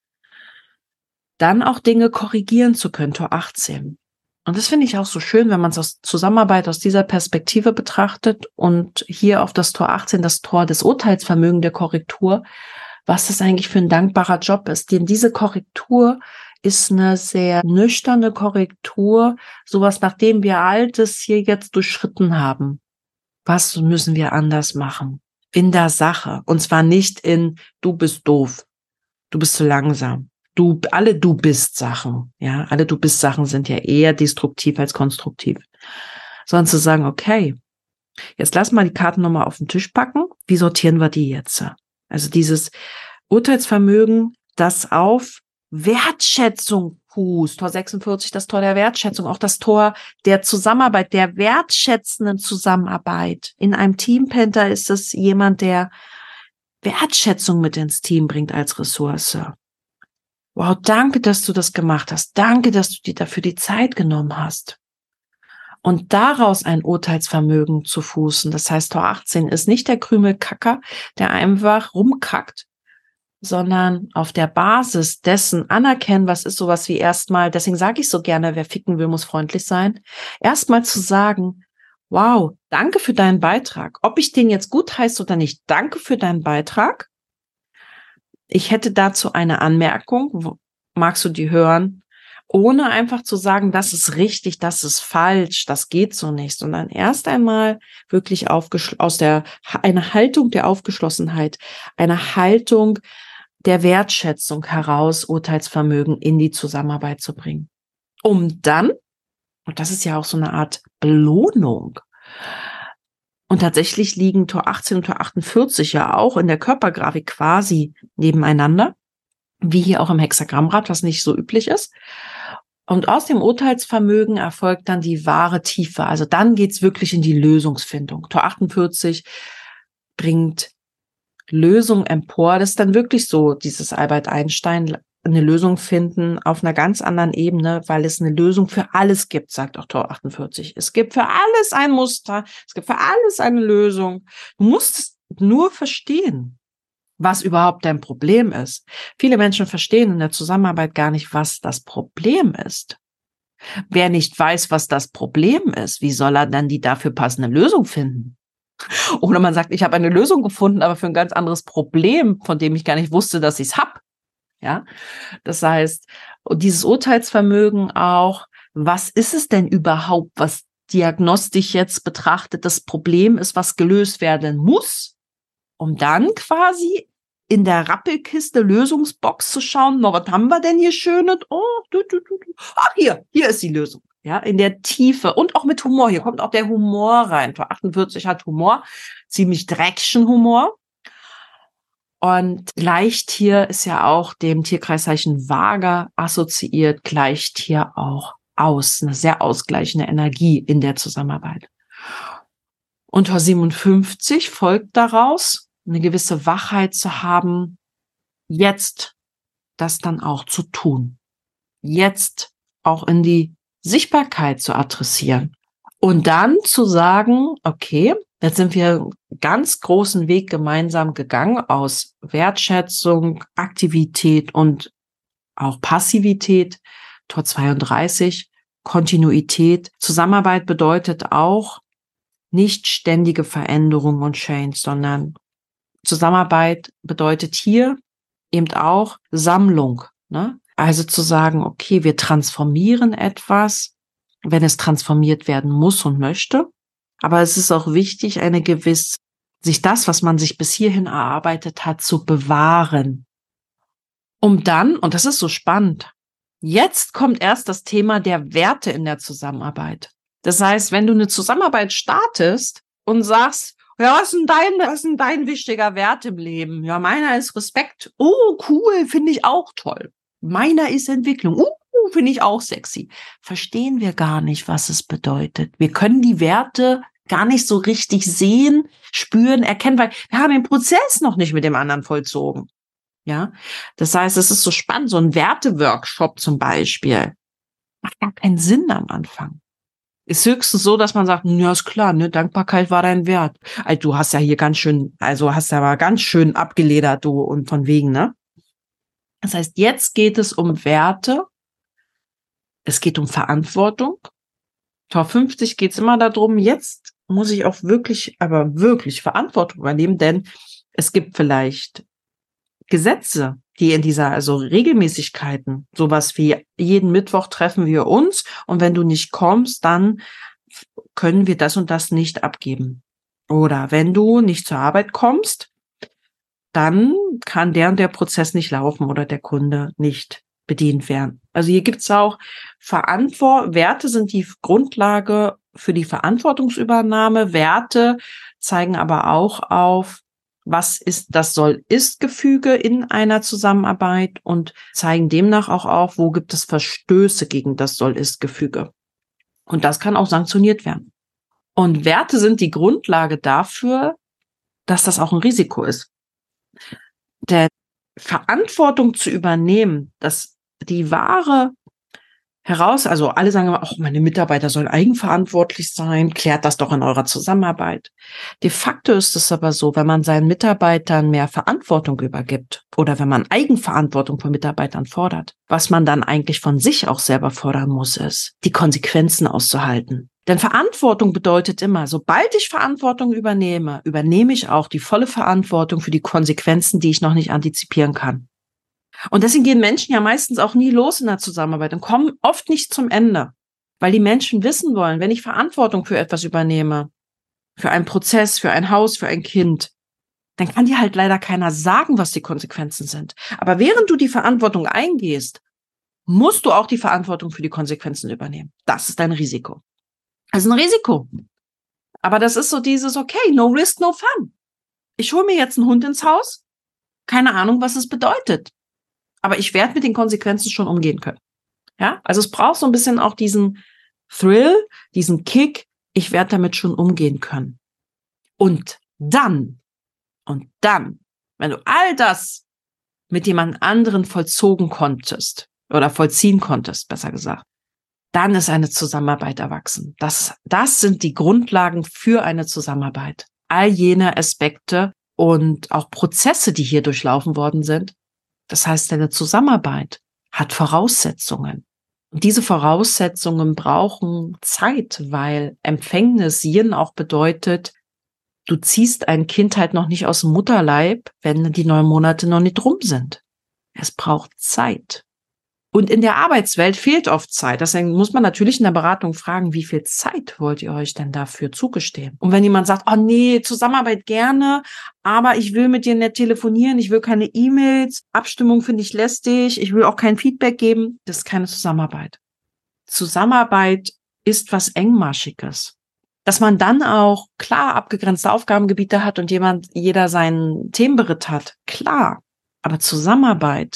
dann auch Dinge korrigieren zu können, Tor 18. Und das finde ich auch so schön, wenn man es aus Zusammenarbeit aus dieser Perspektive betrachtet und hier auf das Tor 18, das Tor des Urteilsvermögens der Korrektur, was das eigentlich für ein dankbarer Job ist. Denn diese Korrektur ist eine sehr nüchterne Korrektur, sowas, nachdem wir Altes hier jetzt durchschritten haben. Was müssen wir anders machen? In der Sache. Und zwar nicht in, du bist doof, du bist zu langsam. Alle du bist Sachen, ja, alle du bist Sachen sind ja eher destruktiv als konstruktiv. Sondern zu sagen, okay, jetzt lass mal die Karten nochmal auf den Tisch packen. Wie sortieren wir die jetzt? Also dieses Urteilsvermögen, das auf Wertschätzung fußt. Tor 46, das Tor der Wertschätzung, auch das Tor der Zusammenarbeit, der wertschätzenden Zusammenarbeit. In einem Teampenta ist es jemand, der Wertschätzung mit ins Team bringt als Ressource. Wow, danke, dass du das gemacht hast. Danke, dass du dir dafür die Zeit genommen hast. Und daraus ein Urteilsvermögen zu fußen. Das heißt, Tor 18 ist nicht der Krümelkacker, der einfach rumkackt, sondern auf der Basis dessen anerkennen, was ist sowas wie erstmal, deswegen sage ich so gerne, wer ficken will, muss freundlich sein, erstmal zu sagen, wow, danke für deinen Beitrag. Ob ich den jetzt gut heiße oder nicht, danke für deinen Beitrag. Ich hätte dazu eine Anmerkung, magst du die hören? Ohne einfach zu sagen, das ist richtig, das ist falsch, das geht so nicht, sondern erst einmal wirklich eine Haltung der Aufgeschlossenheit, eine Haltung der Wertschätzung heraus, Urteilsvermögen in die Zusammenarbeit zu bringen. Um dann, und das ist ja auch so eine Art Belohnung, und tatsächlich liegen Tor 18 und Tor 48 ja auch in der Körpergrafik quasi nebeneinander, wie hier auch im Hexagramrad, was nicht so üblich ist. Und aus dem Urteilsvermögen erfolgt dann die wahre Tiefe. Also dann geht's wirklich in die Lösungsfindung. Tor 48 bringt Lösung empor. Das ist dann wirklich so, dieses Albert Einstein, eine Lösung finden auf einer ganz anderen Ebene, weil es eine Lösung für alles gibt, sagt auch Tor 48. Es gibt für alles ein Muster, es gibt für alles eine Lösung. Du musst es nur verstehen, was überhaupt dein Problem ist. Viele Menschen verstehen in der Zusammenarbeit gar nicht, was das Problem ist. Wer nicht weiß, was das Problem ist, wie soll er dann die dafür passende Lösung finden? Oder man sagt, ich habe eine Lösung gefunden, aber für ein ganz anderes Problem, von dem ich gar nicht wusste, dass ich es habe. Ja, das heißt, dieses Urteilsvermögen auch, was ist es denn überhaupt, was diagnostisch jetzt betrachtet das Problem ist, was gelöst werden muss, um dann quasi in der Rappelkiste Lösungsbox zu schauen, na, was haben wir denn hier Schönes? Oh, ach, hier ist die Lösung. Ja, in der Tiefe und auch mit Humor. Hier kommt auch der Humor rein. Tor 48 hat Humor, ziemlich dreckschen Humor. Und Gleichtier ist ja auch dem Tierkreiszeichen Waage assoziiert, gleicht hier auch aus, eine sehr ausgleichende Energie in der Zusammenarbeit. Und Tor 57 folgt daraus, eine gewisse Wachheit zu haben, jetzt das dann auch zu tun, jetzt auch in die Sichtbarkeit zu adressieren und dann zu sagen, okay, jetzt sind wir einen ganz großen Weg gemeinsam gegangen aus Wertschätzung, Aktivität und auch Passivität, Tor 32, Kontinuität. Zusammenarbeit bedeutet auch nicht ständige Veränderung und Change, sondern Zusammenarbeit bedeutet hier eben auch Sammlung, ne? Also zu sagen, okay, wir transformieren etwas, wenn es transformiert werden muss und möchte. Aber es ist auch wichtig, sich das, was man sich bis hierhin erarbeitet hat, zu bewahren. Um dann, und das ist so spannend, jetzt kommt erst das Thema der Werte in der Zusammenarbeit. Das heißt, wenn du eine Zusammenarbeit startest und sagst, ja, was ist denn dein wichtiger Wert im Leben? Ja, meiner ist Respekt. Oh, cool, finde ich auch toll. Meiner ist Entwicklung. Finde ich auch sexy. Verstehen wir gar nicht, was es bedeutet. Wir können die Werte gar nicht so richtig sehen, spüren, erkennen, weil wir haben den Prozess noch nicht mit dem anderen vollzogen. Ja, das heißt, es ist so spannend, so ein Werteworkshop zum Beispiel. Macht gar keinen Sinn am Anfang. Ist höchstens so, dass man sagt, ja, ist klar, ne, Dankbarkeit war dein Wert. Also, du hast ja hier hast ja mal ganz schön abgeledert, du, und von wegen, ne? Das heißt, jetzt geht es um Werte. Es geht um Verantwortung. Tor 50 geht es immer darum, jetzt muss ich auch wirklich, aber wirklich Verantwortung übernehmen, denn es gibt vielleicht Gesetze, die also Regelmäßigkeiten, sowas wie jeden Mittwoch treffen wir uns und wenn du nicht kommst, dann können wir das und das nicht abgeben. Oder wenn du nicht zur Arbeit kommst, dann kann der und der Prozess nicht laufen oder der Kunde nicht bedient werden. Also hier gibt's auch Werte sind die Grundlage für die Verantwortungsübernahme. Werte zeigen aber auch auf, was ist das Soll-Ist-Gefüge in einer Zusammenarbeit und zeigen demnach auch auf, wo gibt es Verstöße gegen das Soll-Ist-Gefüge. Und das kann auch sanktioniert werden. Und Werte sind die Grundlage dafür, dass das auch ein Risiko ist. Der Verantwortung zu übernehmen, dass die also alle sagen immer, ach, meine Mitarbeiter sollen eigenverantwortlich sein, klärt das doch in eurer Zusammenarbeit. De facto ist es aber so, wenn man seinen Mitarbeitern mehr Verantwortung übergibt oder wenn man Eigenverantwortung von Mitarbeitern fordert, was man dann eigentlich von sich auch selber fordern muss, ist, die Konsequenzen auszuhalten. Denn Verantwortung bedeutet immer, sobald ich Verantwortung übernehme, übernehme ich auch die volle Verantwortung für die Konsequenzen, die ich noch nicht antizipieren kann. Und deswegen gehen Menschen ja meistens auch nie los in der Zusammenarbeit und kommen oft nicht zum Ende, weil die Menschen wissen wollen, wenn ich Verantwortung für etwas übernehme, für einen Prozess, für ein Haus, für ein Kind, dann kann dir halt leider keiner sagen, was die Konsequenzen sind. Aber während du die Verantwortung eingehst, musst du auch die Verantwortung für die Konsequenzen übernehmen. Das ist dein Risiko. Das ist ein Risiko. Aber das ist so dieses, okay, no risk, no fun. Ich hole mir jetzt einen Hund ins Haus, keine Ahnung, was es bedeutet. Aber ich werde mit den Konsequenzen schon umgehen können. Ja, also es braucht so ein bisschen auch diesen Thrill, diesen Kick. Ich werde damit schon umgehen können. Und dann, wenn du all das mit jemand anderen vollziehen konntest, besser gesagt, dann ist eine Zusammenarbeit erwachsen. Das sind die Grundlagen für eine Zusammenarbeit. All jene Aspekte und auch Prozesse, die hier durchlaufen worden sind. Das heißt, deine Zusammenarbeit hat Voraussetzungen. Und diese Voraussetzungen brauchen Zeit, weil Empfängnis Yin auch bedeutet, du ziehst ein Kind halt noch nicht aus dem Mutterleib, wenn die 9 Monate noch nicht rum sind. Es braucht Zeit. Und in der Arbeitswelt fehlt oft Zeit. Deswegen muss man natürlich in der Beratung fragen, wie viel Zeit wollt ihr euch denn dafür zugestehen? Und wenn jemand sagt, oh nee, Zusammenarbeit gerne, aber ich will mit dir nicht telefonieren, ich will keine E-Mails, Abstimmung finde ich lästig, ich will auch kein Feedback geben, das ist keine Zusammenarbeit. Zusammenarbeit ist was Engmaschiges. Dass man dann auch klar abgegrenzte Aufgabengebiete hat und jeder seinen Themenberitt hat, klar. Aber Zusammenarbeit,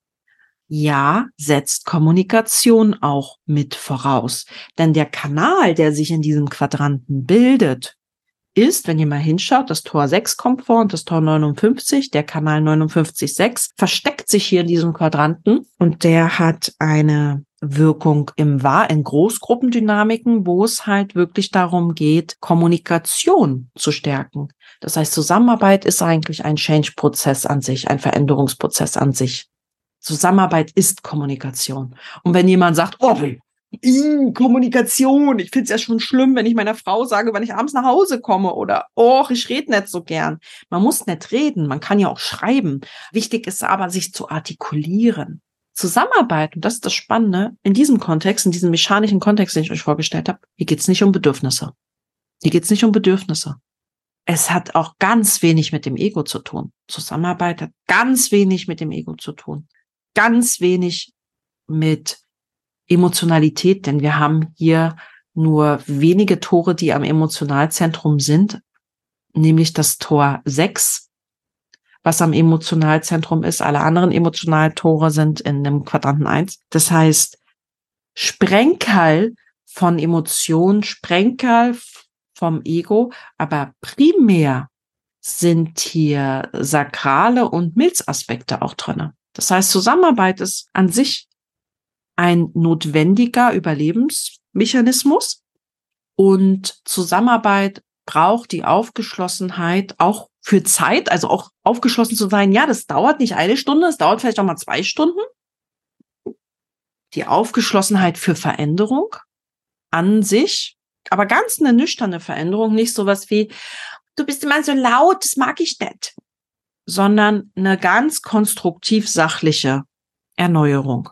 ja, setzt Kommunikation auch mit voraus. Denn der Kanal, der sich in diesem Quadranten bildet, ist, wenn ihr mal hinschaut, das Tor 6 kommt vor und das Tor 59, der Kanal 59,6 versteckt sich hier in diesem Quadranten und der hat eine Wirkung in Großgruppendynamiken, wo es halt wirklich darum geht, Kommunikation zu stärken. Das heißt, Zusammenarbeit ist eigentlich ein Change-Prozess an sich, ein Veränderungsprozess an sich. Zusammenarbeit ist Kommunikation. Und wenn jemand sagt, oh, Kommunikation, ich finde es ja schon schlimm, wenn ich meiner Frau sage, wenn ich abends nach Hause komme oder, oh, ich rede nicht so gern. Man muss nicht reden, man kann ja auch schreiben. Wichtig ist aber, sich zu artikulieren. Zusammenarbeit, und das ist das Spannende, in diesem Kontext, in diesem mechanischen Kontext, den ich euch vorgestellt habe, hier geht es nicht um Bedürfnisse. Hier geht es nicht um Bedürfnisse. Es hat auch ganz wenig mit dem Ego zu tun. Zusammenarbeit hat ganz wenig mit dem Ego zu tun. Ganz wenig mit Emotionalität, denn wir haben hier nur wenige Tore, die am Emotionalzentrum sind, nämlich das Tor 6, was am Emotionalzentrum ist. Alle anderen Emotionaltore sind in dem Quadranten 1. Das heißt, Sprengkeil von Emotionen, Sprengkeil vom Ego, aber primär sind hier sakrale und Milzaspekte auch drin. Das heißt, Zusammenarbeit ist an sich ein notwendiger Überlebensmechanismus und Zusammenarbeit braucht die Aufgeschlossenheit auch für Zeit, also auch aufgeschlossen zu sein. Ja, das dauert nicht eine Stunde, es dauert vielleicht auch mal 2 Stunden. Die Aufgeschlossenheit für Veränderung an sich, aber ganz eine nüchterne Veränderung, nicht sowas wie, du bist immer so laut, das mag ich nicht, sondern eine ganz konstruktiv sachliche Erneuerung.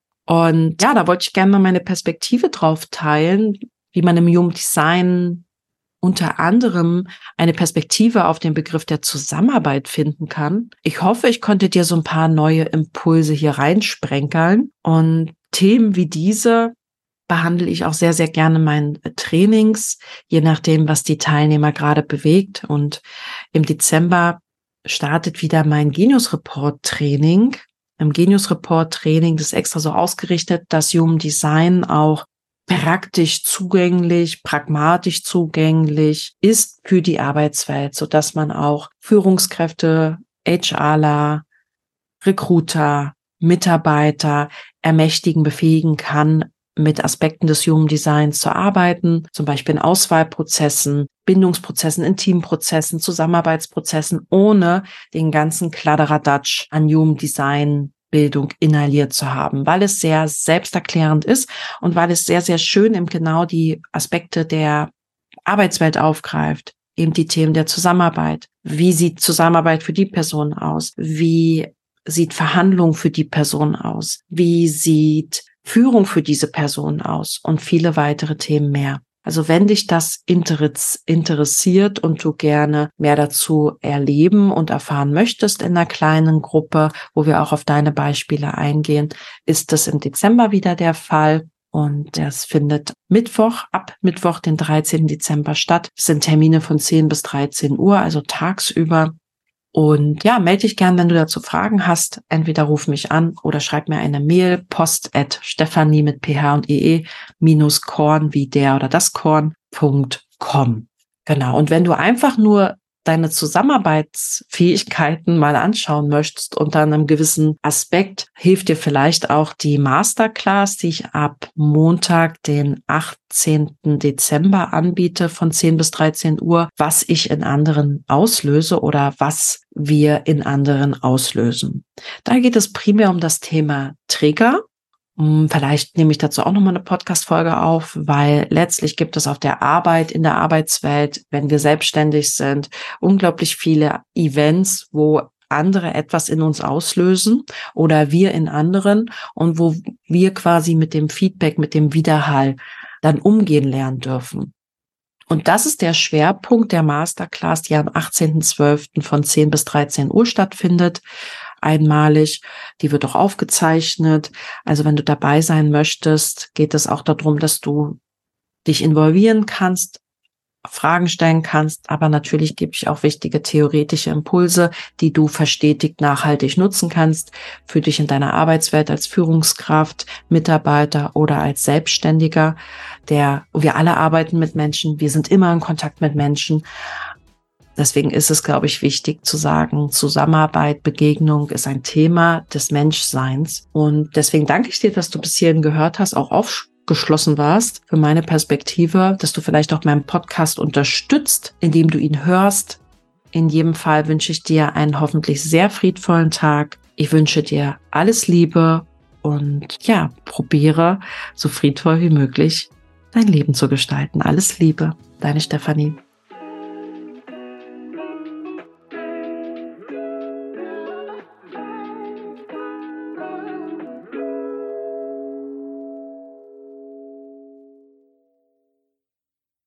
Und ja, da wollte ich gerne mal meine Perspektive drauf teilen, wie man im Human Design unter anderem eine Perspektive auf den Begriff der Zusammenarbeit finden kann. Ich hoffe, ich konnte dir so ein paar neue Impulse hier reinsprenkeln. Und Themen wie diese behandle ich auch sehr, sehr gerne in meinen Trainings, je nachdem, was die Teilnehmer gerade bewegt. Und im Dezember startet wieder mein Genius Report Training. Im Genius Report Training, das ist extra so ausgerichtet, dass Human Design auch praktisch zugänglich, pragmatisch zugänglich ist für die Arbeitswelt, sodass man auch Führungskräfte, HRler, Recruiter, Mitarbeiter ermächtigen, befähigen kann, mit Aspekten des Human Designs zu arbeiten, zum Beispiel in Auswahlprozessen, Bindungsprozessen, in Teamprozessen, Zusammenarbeitsprozessen, ohne den ganzen Kladderadatsch an Human Design Bildung inhaliert zu haben, weil es sehr selbsterklärend ist und weil es sehr, sehr schön eben genau die Aspekte der Arbeitswelt aufgreift, eben die Themen der Zusammenarbeit. Wie sieht Zusammenarbeit für die Person aus? Wie sieht Verhandlung für die Person aus? Wie sieht Führung für diese Person aus? Und viele weitere Themen mehr. Also wenn dich das interessiert und du gerne mehr dazu erleben und erfahren möchtest in einer kleinen Gruppe, wo wir auch auf deine Beispiele eingehen, ist das im Dezember wieder der Fall. Und das findet ab Mittwoch, den 13. Dezember statt. Es sind Termine von 10 bis 13 Uhr, also tagsüber. Und ja, melde dich gern, wenn du dazu Fragen hast. Entweder ruf mich an oder schreib mir eine Mail, post@stephanie mit ph und ee -korn wie der oder das Korn.com. Genau. Und wenn du einfach nur deine Zusammenarbeitsfähigkeiten mal anschauen möchtest unter einem gewissen Aspekt, hilft dir vielleicht auch die Masterclass, die ich ab Montag, den 18. Dezember anbiete von 10 bis 13 Uhr, was ich in anderen auslöse oder was wir in anderen auslösen. Da geht es primär um das Thema Trigger. Vielleicht nehme ich dazu auch nochmal eine Podcast-Folge auf, weil letztlich gibt es auf der Arbeit, in der Arbeitswelt, wenn wir selbstständig sind, unglaublich viele Events, wo andere etwas in uns auslösen oder wir in anderen und wo wir quasi mit dem Feedback, mit dem Widerhall dann umgehen lernen dürfen. Und das ist der Schwerpunkt der Masterclass, die am 18.12. von 10 bis 13 Uhr stattfindet. Einmalig. Die wird auch aufgezeichnet. Also wenn du dabei sein möchtest, geht es auch darum, dass du dich involvieren kannst, Fragen stellen kannst, aber natürlich gebe ich auch wichtige theoretische Impulse, die du verstetigt nachhaltig nutzen kannst für dich in deiner Arbeitswelt als Führungskraft, Mitarbeiter oder als Selbstständiger. Wir alle arbeiten mit Menschen, wir sind immer in Kontakt mit Menschen. Deswegen ist es, glaube ich, wichtig zu sagen, Zusammenarbeit, Begegnung ist ein Thema des Menschseins. Und deswegen danke ich dir, dass du bis hierhin gehört hast, auch aufgeschlossen warst für meine Perspektive, dass du vielleicht auch meinen Podcast unterstützt, indem du ihn hörst. In jedem Fall wünsche ich dir einen hoffentlich sehr friedvollen Tag. Ich wünsche dir alles Liebe und ja, probiere so friedvoll wie möglich dein Leben zu gestalten. Alles Liebe, deine Stefanie.